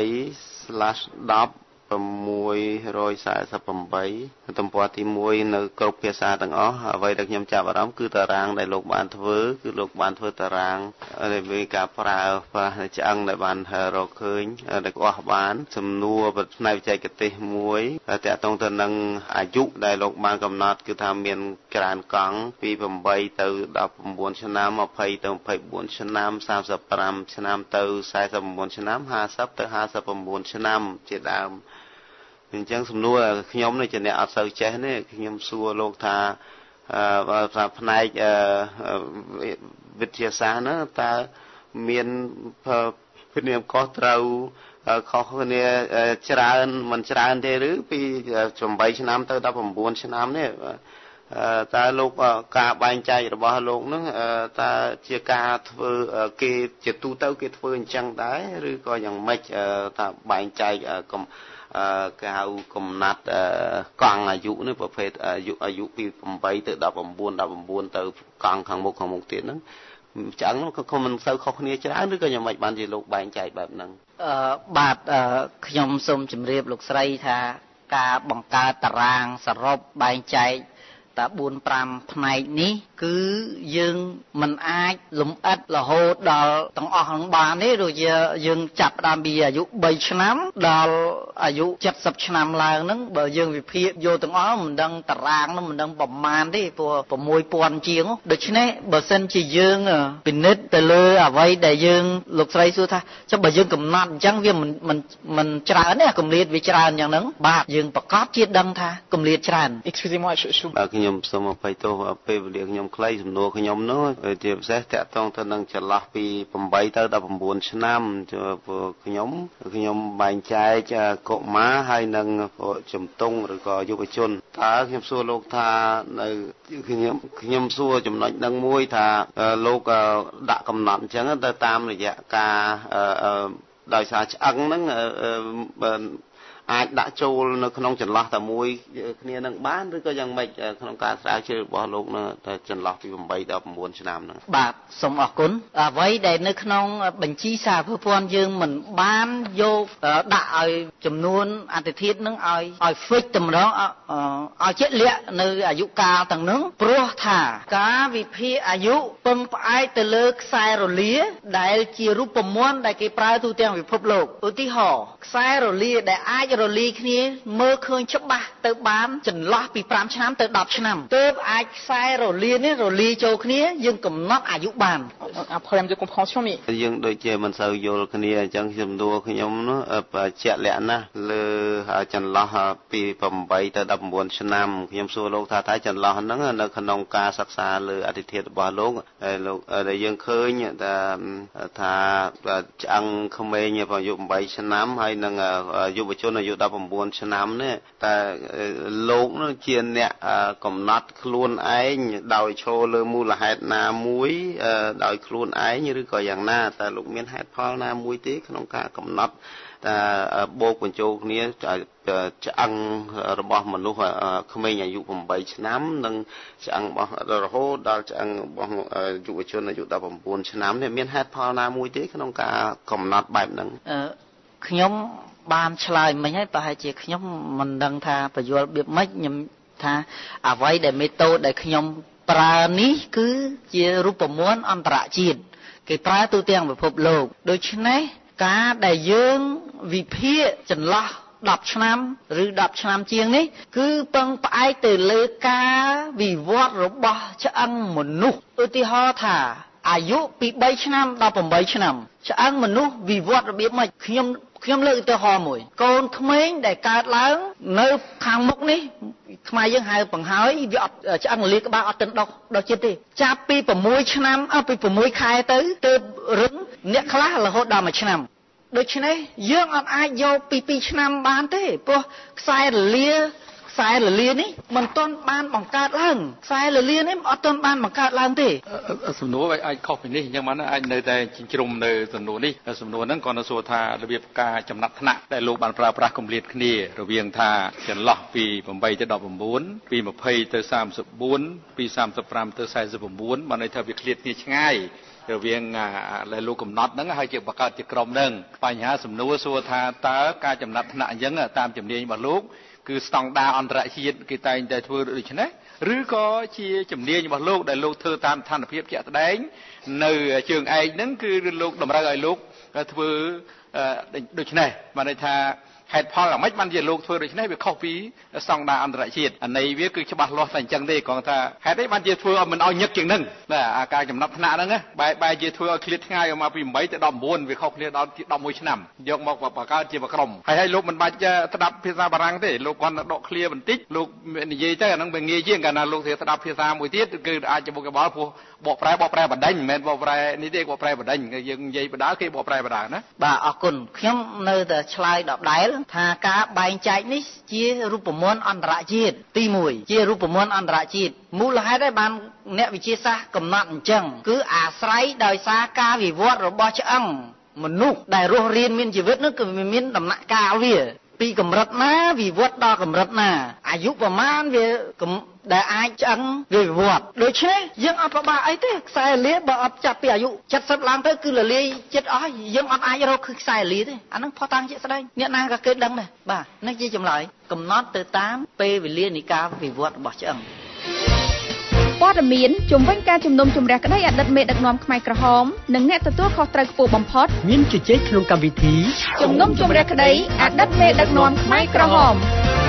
3/10 648ទំព័រទី1នៅគ្រប់ភាសាទាំងអស់អ្វីដែលខ្ញុំចាប់អារម្មណ៍គឺតារាងដែលលោកបានធ្វើគឺលោកបានធ្វើតារាងដែលមានការប្រើប្រាស់ឆ្អឹងដែលបានរកឃើញដែលអស់បានសំណួរផ្នែកបច្ចេកទេសមួយតាក់ទងទៅនឹងអាយុដែលលោកបានកំណត់គឺថាមានក្រានកង់ពី8ទៅ19ឆ្នាំ20ទៅ24ឆ្នាំ35ឆ្នាំទៅ49ឆ្នាំ50ទៅ59ឆ្នាំជាដើមអញ្ចឹងសំណួរខ្ញុំនេះជាអ្នកអត់សូវចេះទេខ្ញុំសួរលោកថាផ្នែកវិទ្យាសាស្ត្រណាតើមានវិញ្ញាណខុសត្រូវខុសគ្នាច្រើនមិនច្រើនទេឬពី8ឆ្នាំទៅ19ឆ្នាំនេះតើលោកការបែងចែករបស់លោកនឹងតើជាការធ្វើគេជាទូទៅគេធ្វើអញ្ចឹងដែរឬក៏យ៉ាងម៉េចថាបែងចែកគេហៅកំណាត់កង់អាយុនេះប្រភេទអាយុពី8ទៅ19ទៅកង់ខាងមុខទៀតហ្នឹងឆ្អឹងនោះក៏មិនសូវខុសគ្នាច្រើនឬក៏យ៉ាងម៉េចបានជាលោកបែងចែកបែបហ្នឹងបាទខ្ញុំសូមជម្រាបលោកស្រីថាការបង្កើតតារាងសរុបបែងចែកតែ 4-5 ផ្នែកនេះគឺយើងមិនអាចលំអិតរហូតដល់ទាំងអស់នឹងបានទេដូចជាយើងចាប់ផ្ដើមពីអាយុ3ឆ្នាំដល់អាយុ70ឆ្នាំឡើងហ្នឹងបើយើងវិភាគយកទាំងអស់មិនដឹងតារាងនោះមិនដឹងប្រមាណទេព្រោះ 6000 ជាងដូច្នេះបើសិនជាយើងពិនិត្យទៅលើអ្វីដែលយើងលោកស្រីសួរថាចុះបើយើងកំណត់អញ្ចឹងវាមិនច្រើនទេគម្លាតវាច្រើនយ៉ាងហ្នឹងបាទយើងប្រកាសជាដឹងថាគម្លាតច្រើន Excusez-moi, je ខ្ញុំសូមអភ័យទោសពេលវេលាខ្ញុំខ្លីសំណួរខ្ញុំនោះជាពិសេសតាក់ទងទៅនឹងចន្លោះពី8ទៅ19ឆ្នាំខ្ញុំបែងចែកកុមារហើយនឹងជំទង់ឬក៏យុវជនតើខ្ញុំសួរលោកថានៅខ្ញុំសួរចំណុចនឹងមួយថាលោកដាក់កំណត់អញ្ចឹងទៅតាមរយៈការដោយសារឆ្អឹងហ្នឹងអាចដាក់ចូលនៅក្នុងចន្លោះតែមួយគ្នានឹងបានឬក៏យ៉ាងម៉េចក្នុងការស្រាវជ្រាវរបស់លោកនៅតែចន្លោះពី8ដល់9ឆ្នាំហ្នឹងបាទសូមអរគុណអ្វីដែលនៅក្នុងបញ្ជីសារពើព័ន្ធយើងមិនបានយកដាក់ឲ្យចំនួនអតិថិជននឹងឲ្យ fix តម្រងឲ្យជាក់លាក់នៅអាយុកាលទាំងនោះព្រោះថាការវិភាគអាយុពឹងផ្អែកទៅលើខ្សែរលាដែលជារូបមន្តដែលគេប្រើទូទាំងពិភពលោកឧទាហរណ៍ខ្សែរលាដែលអាចរលាយគ្នាមើលឃើញច្បាស់ទៅបានចន្លោះពី5ឆ្នាំទៅ10ឆ្នាំទើបអាចខ្សែរលានេះរលាយចូលគ្នាយើងកំណត់អាយុបាន un problème de compréhension mais យើងដូចជាមិនសូវយល់គ្នាអញ្ចឹងខ្ញុំសួរខ្ញុំនោះជាក់លាក់ណាស់លើចន្លោះពី8ទៅ19ឆ្នាំខ្ញុំសួរលោកថាតើចន្លោះហ្នឹងនៅក្នុងការសិក្សាលើអធិធិរបស់លោកដែលយើងឃើញថាឆ្អឹងក្មេងអាយុ8ឆ្នាំហើយនឹងយុវជនអាយុ19ឆ្នាំនេះតែលោកនោះជាអ្នកកំណត់ខ្លួនឯងដោយឈរលើមូលហេតុណាមួយដោយខ្លួនឯងឬក៏យ៉ាងណាតែលោកមានហេតុផលណាមួយទេក្នុងការកំណត់តែបូកបញ្ចូលគ្នាឆ្អឹងរបស់មនុស្សក្មេងអាយុ8ឆ្នាំនិងឆ្អឹងរបស់រហូតដល់ឆ្អឹងរបស់យុវជនអាយុ19ឆ្នាំនេះមានហេតុផលណាមួយទេក្នុងការកំណត់បែបហ្នឹងខ្ញុំបានឆ្លើយមិញហើយប្រហែលជាខ្ញុំមិនដឹងថាបញ្យល់របៀបម៉េចខ្ញុំថាអ្វីដែលមេតូតដែលខ្ញុំប្រើនេះគឺជារូបមន្តអន្តរជាតិគេប្រើទូទាំងពិភពលោកដូច្នេះការដែលយើងវិភាគចន្លោះ10ឆ្នាំឬ10ឆ្នាំជាងនេះគឺពឹងផ្អែកទៅលើការវិវត្តរបស់ឆ្អឹងមនុស្សឧទាហរណ៍ថាអាយុពី3ឆ្នាំដល់8ឆ្នាំឆ្អឹងមនុស្សវិវត្តរបៀបម៉េចខ្ញុំលើកឧទាហរណ៍មួយកូនក្មេងដែលកើតឡើងនៅខាងមុខនេះខ្មែរយើងហៅបង្ហើយវាអត់ឆ្អឹងលាក្បាលអត់ទាន់ដុះចិត្តទេចាប់ពី6ឆ្នាំពី6ខែទៅទើបរឹងអ្នកខ្លះរហូតដល់1ឆ្នាំដូច្នេះយើងអត់អាចយកពី2ឆ្នាំបានទេព្រោះខ្សែរលានេះមិនទាន់បានបង្កើតឡើងខ្សែរលានេះអត់ទាន់បានបង្កើតឡើងទេសំណួរអាចខុសពីនេះអញ្ចឹងបានអាចនៅតែជ្រុំនៅសំណួរនេះសំណួរហ្នឹងគាត់នៅសួរថារបៀបការចំណាត់ថ្នាក់ដែលលោកបានប្រើប្រាស់គម្លាតគ្នារវាងថាចន្លោះពី8ទៅ19ពី20ទៅ34ពី35ទៅ49បានន័យថាវាឃ្លាតគ្នាឆ្ងាយរវាងដែលលោកកំណត់ហ្នឹងហើយជាបង្កើតជាក្រុមហ្នឹងបញ្ហាសំណួរសួរថាតើការចំណាត់ថ្នាក់អញ្ចឹងតាមជំនាញរបស់លោកគឺស្តង់ដារអន្តរជាតិគេតែងតែធ្វើដូចនេះឬក៏ជាជំនាញរបស់លោកដែលលោកធ្វើតាមស្ថានភាពជាក់ស្ដែងនៅជើងឯកហ្នឹងគឺលោកតម្រូវឲ្យលោកធ្វើដូចនេះបានន័យថាហេតុផលអ្មេចបានជាលោកធ្វើដូច្នេះវាខុសពីស្តង់ដារអន្តរជាតិអានេះវាគឺច្បាស់លាស់តែអញ្ចឹងទេគាត់ថាហេតុអីបានជាធ្វើឲ្យមិនឲ្យញឹកជាងហ្នឹងបាទអាការចំណាត់ថ្នាក់ហ្នឹងបែរជាធ្វើឲ្យឃ្លាតឆ្ងាយមកពី8ទៅ19វាខុសគ្នាដល់11ឆ្នាំយកមកបង្កើតជាក្រុមហើយលោកមិនបាច់ស្ដាប់ភាសាបារាំងទេលោកគាត់ដកឃ្លាបន្តិចលោកនិយាយទៅអាហ្នឹងវាងាយជាងកាលណាលោកស្ដាប់ភាសាមួយទៀតគឺអាចជាបុគ្គលព្រោះបកប្រែបដិញមិនមែនបកប្រែនេះទេបកប្រែបដិញយើងនិយាយបដាគេបកប្រែបដាណាបាទអរគុណខ្ញុំនៅតែឆ្លើយដដែលថាការបែងចែកនេះជារូបមន្តអន្តរជាតិទី1ជារូបមន្តអន្តរជាតិមូលហេតុឯបានអ្នកវិទ្យាសាស្ត្រកំណត់អញ្ចឹងគឺអាស្រ័យដោយសារការវិវត្តរបស់ឆ្អឹងមនុស្សដែលរស់រានមានជីវិតនោះគឺមានដំណាក់កាលវាពីកម្រិតណាវិវត្តដល់កម្រិតណាអាយុប្រមាណវាដែលអាចឆ្អឹងវាវិវត្តដូច្នេះយើងអត់ពិបាកអីទេខ្សែលាបើអត់ចាប់ពីអាយុ70ឡើងទៅគឺរលាយចិត្តអស់យើងអត់អាចរកគឺខ្សែលាទេអានឹងផុសតាំងជាក់ស្ដែងអ្នកណាក៏គេដឹងដែរបាទនេះជាចម្លើយកំណត់ទៅតាមពេលវេលានៃការវិវត្តរបស់ឆ្អឹងព័ត៌មានជំវិញការជំនុំជម្រះក្តីអតីតមេដឹកនាំខ្មែរក្រហមនិងអ្នកទទួលខុសត្រូវខ្ពស់បំផុតមានជជែកក្នុងកម្មវិធីជំនុំជម្រះក្តីអតីតមេដឹកនាំខ្មែរក្រហម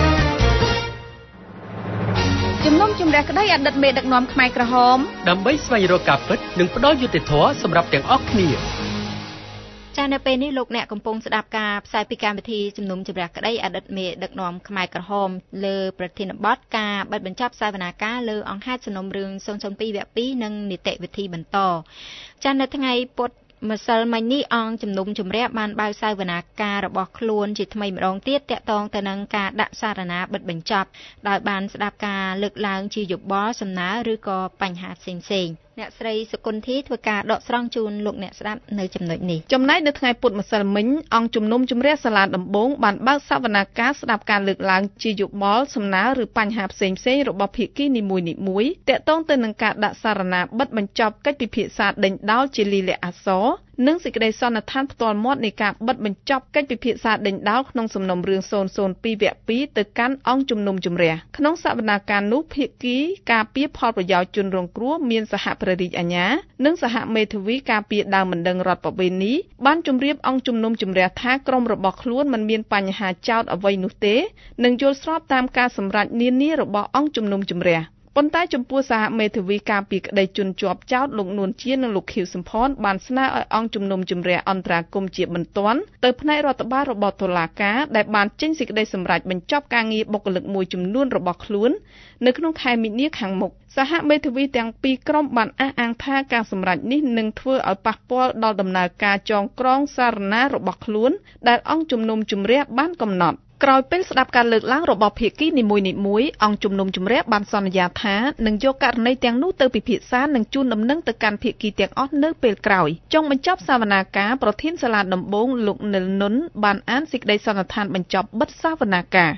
ជំនុំជម្រះក្តីអតីតមេដឹកនាំខ្មែរក្រហមដើម្បីស្វែងរកការពិតនិងផ្ដល់យុត្តិធម៌សម្រាប់ទាំងអស់គ្នាចានៅពេលនេះលោកអ្នកកំពុងស្ដាប់ការផ្សាយពីកម្មវិធីជំនុំជម្រះក្តីអតីតមេដឹកនាំខ្មែរក្រហមលើប្រធានបទការបិទបញ្ចប់សវនាការលើអង្គហេតុសំណុំរឿង002វគ្គ2និងនីតិវិធីបន្តចានៅថ្ងៃពុធម្សិលមិញនេះអង្គជំនុំជម្រះបានបើកសវនាការរបស់ខ្លួនជាថ្មីម្ដងទៀតតាក់ទងទៅនឹងការដាក់សារណាបិទបញ្ចប់ដោយបានស្ដាប់ការលើកឡើងជាយោបល់សំណើឬក៏បញ្ហាផ្សេងៗអ្នកស្រីសុគន្ធីធ្វើការដកស្រង់ជូនលោកអ្នកស្ដាប់នៅចំណុចនេះចំណែកនៅថ្ងៃពុធម្សិលមិញអង្គជំនុំជម្រះសាលាដំបងបានបើកសវនាការស្ដាប់ការលើកឡើងជាយោបល់សំណើឬបញ្ហាផ្សេងៗរបស់ភាគីនីមួយៗតាក់ទងទៅនឹងការដាក់សារណាបិទបញ្ចប់កិច្ចពិភាក្សាដេញដោលជាលិលាអក្សរនិងសេចក្តីសន្និដ្ឋានផ្ទាល់មាត់នៃការបិទបញ្ចប់កិច្ចពិភាក្សាដេញដោលក្នុងសំណុំរឿង002វគ្គ2ទៅកាន់អង្គជំនុំជម្រះក្នុងសវនាការនោះភាគីការពារផលប្រយោជន៍ជនរងគ្រោះមានសហព្រះរាជអាជ្ញានិងសហមេធាវីការពារដើមមិនដឹងរដ្ឋបវេនីបានជម្រាបអង្គជំនុំជម្រះថាក្រុមរបស់ខ្លួនមិនមានបញ្ហាចោទអ្វីនោះទេនិងយល់ស្របតាមការសម្រេចនានារបស់អង្គជំនុំជម្រះប៉ុន្តែចំពោះសហមេធាវីការពីក្តីជន់ជាប់ចោតលោកនួនជានិងលោកខៀវសំផនបានស្នើឲ្យអង្គជំនុំជម្រះអន្តរាគមន៍ជាបន្ទាន់ទៅផ្នែករដ្ឋបាលរបស់តុលាការដែលបានចេញសេចក្តីសម្រេចបញ្ចប់ការងារបុគ្គលិកមួយចំនួនរបស់ខ្លួននៅក្នុងខែមីនាខាងមុខសហមេធាវីទាំងពីរក្រុមបានអះអាងថាការសម្រេចនេះនឹងធ្វើឲ្យប៉ះពាល់ដល់ដំណើរការចងក្រងសារណារបស់ខ្លួនដែលអង្គជំនុំជម្រះបានកំណត់ក្រោយពេលស្ដាប់ការលើកឡើងរបស់ភាគីនីមួយៗអង្គជំនុំជម្រះបានសន្យាថានឹងយកករណីទាំងនោះទៅពិភាក្សានិងជូនដំណឹងទៅកាន់ភាគីទាំងអស់នៅពេលក្រោយចុងបញ្ចប់សវនាការប្រធានសាលាដំបងលោកនិលនុនបានអានសេចក្តីសន្និដ្ឋានបញ្ចប់បិទសវនាការ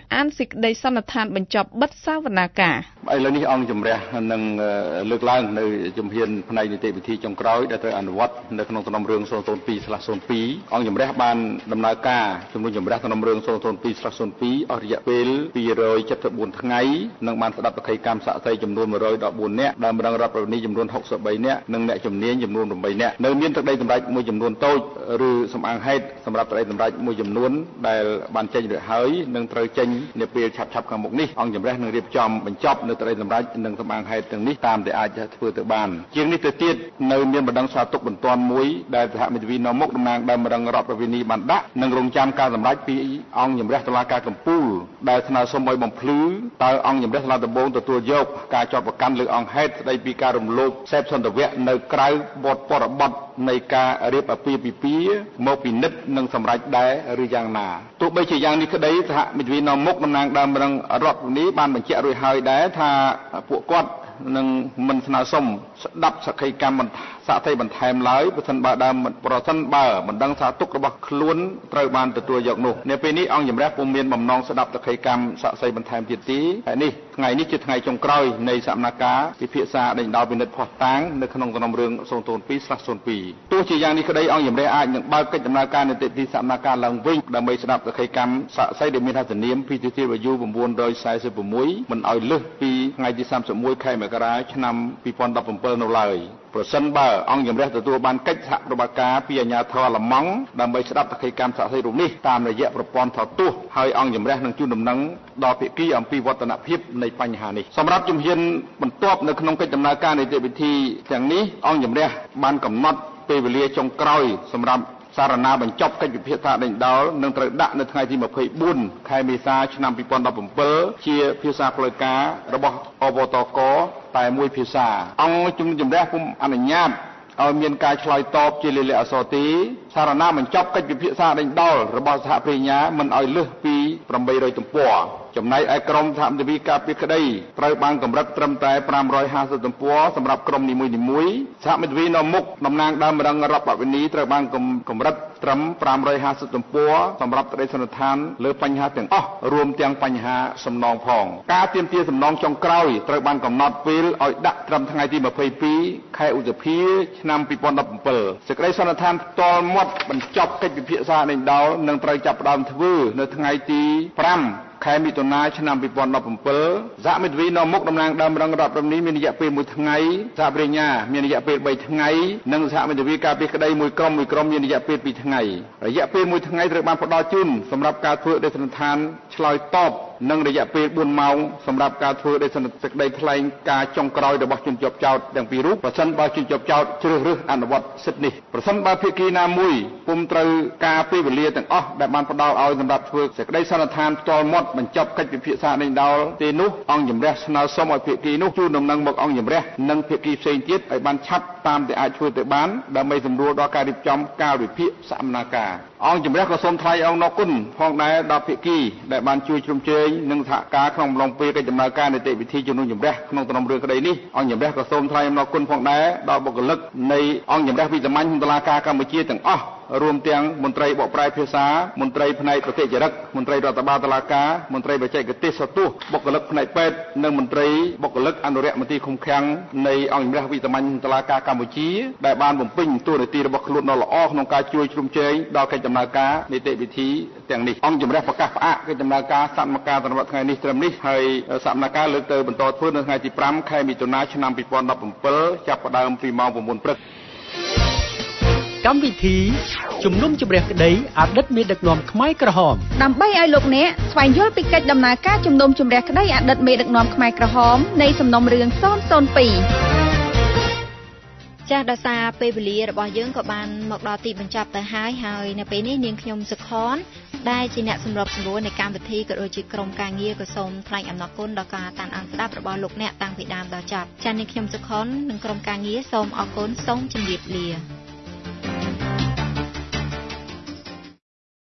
ឥឡូវនេះអង្គជំរះនឹងលើកឡើងនៅជំហានផ្នែកនីតិវិធីចុងក្រោយដែលត្រូវអនុវត្តនៅក្នុងសំណុំរឿង002/02អង្គជំរះបានដំណើរការជំនុំជម្រះសំណុំរឿង002/02អស់រយៈពេល274ថ្ងៃនិងបានស្ដាប់សក្ខីកម្មសាក្សីចំនួន114នាក់ដើមម្ដងរដ្ឋប្រវេនីចំនួន63នាក់និងអ្នកជំនាញចំនួន8នាក់នៅមានទឹកដីសម្រេចមួយចំនួនតូចឬសំអាងហេតុសម្រាប់ទឹកដីសម្រេចមួយចំនួនដែលបានចេញរួចហើយនឹងត្រូវចេញនាពេលឆាប់ៗខាងមុខនេះអង្គជំរះនឹងរៀបចំបញ្ចប់នៅទឹកដីសម្រេចនិងសំអាងហេតុទាំងនេះតាមដែលអាចធ្វើទៅបានជាងនេះទៅទៀតនៅមានបណ្ដឹងស្រាទុកបន្ទាន់មួយដែលសហមេធាវីនាំមុខតំណាងដើមម្ដងរដ្ឋប្រវេនីបានដាក់និងរងចាំការសម្រេចពីអង្គជំរះតុលាការកំពូលដែលស្នើសុំឲ្យបំភ្លឺតើអង្គជំរះសាលាដំបងទទួលយកការចោទប្រកាន់លើអង្គហេតុស្ដីពីការរំលោភសេពសន្តិវៈនៅក្រៅបទបរិបទនៃការរៀបអាពាហ៍ពិពាហ៍មកពិនិត្យនិងសម្រេចដែរឬយ៉ាងណាទោះបីជាយ៉ាងនេះក្តីសហមេធាវីនាំមុខតំណាងដើមម្ដងរដ្ឋនេះបានបញ្ជាក់រួចហើយដែរថាពួកគាត់នឹងមិនស្នើសុំស្ដាប់សក្ខីកម្មសាក្សីបន្ថែមឡើយប្រសិនបើមិនដឹងថាទុករបស់ខ្លួនត្រូវបានទទួលយកនោះនៅពេលនេះអង្គជំរះពុំមានបំណងស្ដាប់សក្ខីកម្មសាក្សីបន្ថែមទៀតទេហើយនេះថ្ងៃនេះជាថ្ងៃចុងក្រោយនៃសកម្មភាពពិភាក្សាដេញដោលពិនិត្យភស្តុតាងនៅក្នុងសំណុំរឿង002/02ទោះជាយ៉ាងនេះក្តីអង្គជំរះអាចនឹងបើកកិច្ចដំណើរការនីតិវិធីសកម្មភាពឡើងវិញដើម្បីស្ដាប់សក្ខីកម្មសាក្សីដែលមានហត្ថនាម PTTU 946មិនឲ្យលើសពីថ្ងៃទី31ខែមករាឆ្នាំ2017នៅឡើយប្រសិនបើអង្គជំរះទទួលបានកិច្ចសហប្រតិបត្តិការពីអាជ្ញាធរអាល្លឺម៉ង់ដើម្បីស្ដាប់សក្ខីកម្មសាក្សីរូបនេះតាមរយៈប្រព័ន្ធថតទស្សន៍ហើយអង្គជំរះនឹងជូនដំណឹងដល់ភាគីអំពីវឌ្ឍនភាពនៃបញ្ហានេះសម្រាប់ជំហានបន្ទាប់នៅក្នុងកិច្ចដំណើរការនីតិវិធីទាំងនេះអង្គជំរះបានកំណត់ពេលវេលាចុងក្រោយសម្រាប់សារណាបញ្ចប់កិច្ចពិភាក្សាដេញដោលនឹងត្រូវដាក់នៅថ្ងៃទី24ខែមេសាឆ្នាំ2017ជាភាសាផ្លូវការរបស់អបតកតែមួយភាសាអង្គជំរះពុំអនុញ្ញាតឲ្យមានការឆ្លើយតបជាលាយលក្ខណ៍អក្សរទេសារណាបញ្ចប់កិច្ចពិភាក្សាដេញដោលរបស់សហប្រញ្ញាមិនឲ្យលើសពី800ទំព័រចំណែកឯក្រុមសហមន្ត្រីការពារក្តីត្រូវបានកម្រិតត្រឹមតែ550ទំព័រសម្រាប់ក្រុមនីមួយៗសហមន្ត្រីនៅមុខតំណាងដើមម្ដងរដ្ឋបវេនីត្រូវបានកម្រិតត្រឹម550ទំព័រសម្រាប់ក្តីសន្និដ្ឋានលើបញ្ហាទាំងអស់រួមទាំងបញ្ហាសំណងផងការទាមទារសំណងចុងក្រោយត្រូវបានកំណត់ពេលឲ្យដាក់ត្រឹមថ្ងៃទី22ខែឧសភាឆ្នាំ2017សេចក្តីសន្និដ្ឋានផ្ទាល់មាត់បញ្ចប់កិច្ចពិភាក្សាដេញដោលនឹងត្រូវចាប់ផ្ដើមធ្វើនៅថ្ងៃទី5ខែមិថុនាឆ្នាំ2017សហមិត្តវីនៅមុខតំណាងដើមរងរដ្ឋនេះមានរយៈពេល1ថ្ងៃសហប្រញ្ញាមានរយៈពេល3ថ្ងៃនិងសហមិត្តវីការពារក្តីមួយក្រុមមានរយៈពេល2ថ្ងៃរយៈពេល1ថ្ងៃត្រូវបានផ្ដល់ជូនសម្រាប់ការធ្វើដោយសន្និដ្ឋានឆ្លើយតបនិងរយៈពេល4ម៉ោងសម្រាប់ការធ្វើដោយសន្និដ្ឋានសេចក្តីថ្លែងការចុងក្រោយរបស់ជនជាប់ចោទទាំងពីររូបប្រសិនបើជនជាប់ចោទជ្រើសរើសអនុវត្តសិទ្ធិនេះប្រសិនបើភាគីណាមួយពុំត្រូវការពេលវេលាទាំងអស់ដែលបានផ្ដល់ឲ្យសម្រាប់ធ្វើសេចក្តីសន្និដ្ឋានផ្ទាល់មាត់បញ្ចប់កិច្ចពិភាក្សាដេញដោលទេនោះអង្គជំរះស្នើសុំឲ្យភាគីនោះជូនដំណឹងមកអង្គជំរះនិងភាគីផ្សេងទៀតឲ្យបានឆាប់តាមដែលអាចធ្វើទៅបានដើម្បីសម្រួលដល់ការរៀបចំកាលវិភាគសកម្មភាពអង្គជំរះក៏សូមថ្លែងអំណរគុណផងដែរដល់ភាគីដែលបានជួយជ្រោមជ្រែងនិងសហការក្នុងអំឡុងពេលកិច្ចដំណើរការនីតិវិធីជំនុំជម្រះក្នុងទំនុំរឿងក្តីនេះអង្គជំរះក៏សូមថ្លែងអំណរគុណផងដែរដល់បុគ្គលិកនៃអង្គជំរះវិសាមញ្ញក្នុងតុលាការកម្ពុជាទាំងអស់រួមទាំងមន្ត្រីបកប្រែភាសាមន្ត្រីផ្នែកប្រតិចរិតមន្ត្រីរដ្ឋបាលតុលាការមន្ត្រីបច្ចេកទេសសទុះបុគ្គលិកផ្នែកពេទ្យនិងមន្ត្រីបុគ្គលិកអនុរិយមន្ត្រីឃុំឃាំងនៃអង្គជំរះវិសាមញ្ញតុលាការកម្ពុជាដែលបានបំពេញតួនាទីរបស់ខ្លួនដ៏ល្អក្នុងការជួយជ្រោមជ្រែងដល់កិច្ចដំណើរការនីតិវិធីទាំងនេះអង្គជំរះប្រកាសផ្អាកកិច្ចដំណើរការសកម្មភាពសម្រាប់ថ្ងៃនេះត្រឹមនេះហើយសកម្មភាពលើកទៅបន្តធ្វើនៅថ្ងៃទី5ខែមិថុនាឆ្នាំ2017ចាប់ផ្ដើមពីម៉ោង9ព្រឹកកម្មវិធីជំនុំជម្រះក្តីអតីតមេដឹកនាំខ្មែរក្រហមដើម្បីឲ្យលោកអ្នកស្វែងយល់ពីកិច្ចដំណើរការជំនុំជម្រះក្តីអតីតមេដឹកនាំខ្មែរក្រហមនៃសំណុំរឿង002 ចាស់ដោយសារពេលវេលារបស់យើងក៏បានមកដល់ទីបញ្ចប់ទៅហើយនៅពេលនេះនាងខ្ញុំសុខនដែលជាអ្នកសម្របសម្រួលនៃកម្មវិធីក៏ដូចជាក្រុមការងារក៏សូមថ្លែងអំណរគុណដល់ការតាមដានស្ដាប់របស់លោកអ្នកតាំងពីដើមដល់ចប់ចា៎នាងខ្ញុំសុខននិងក្រុមការងារសូមអរគុណសូមជម្រាបលា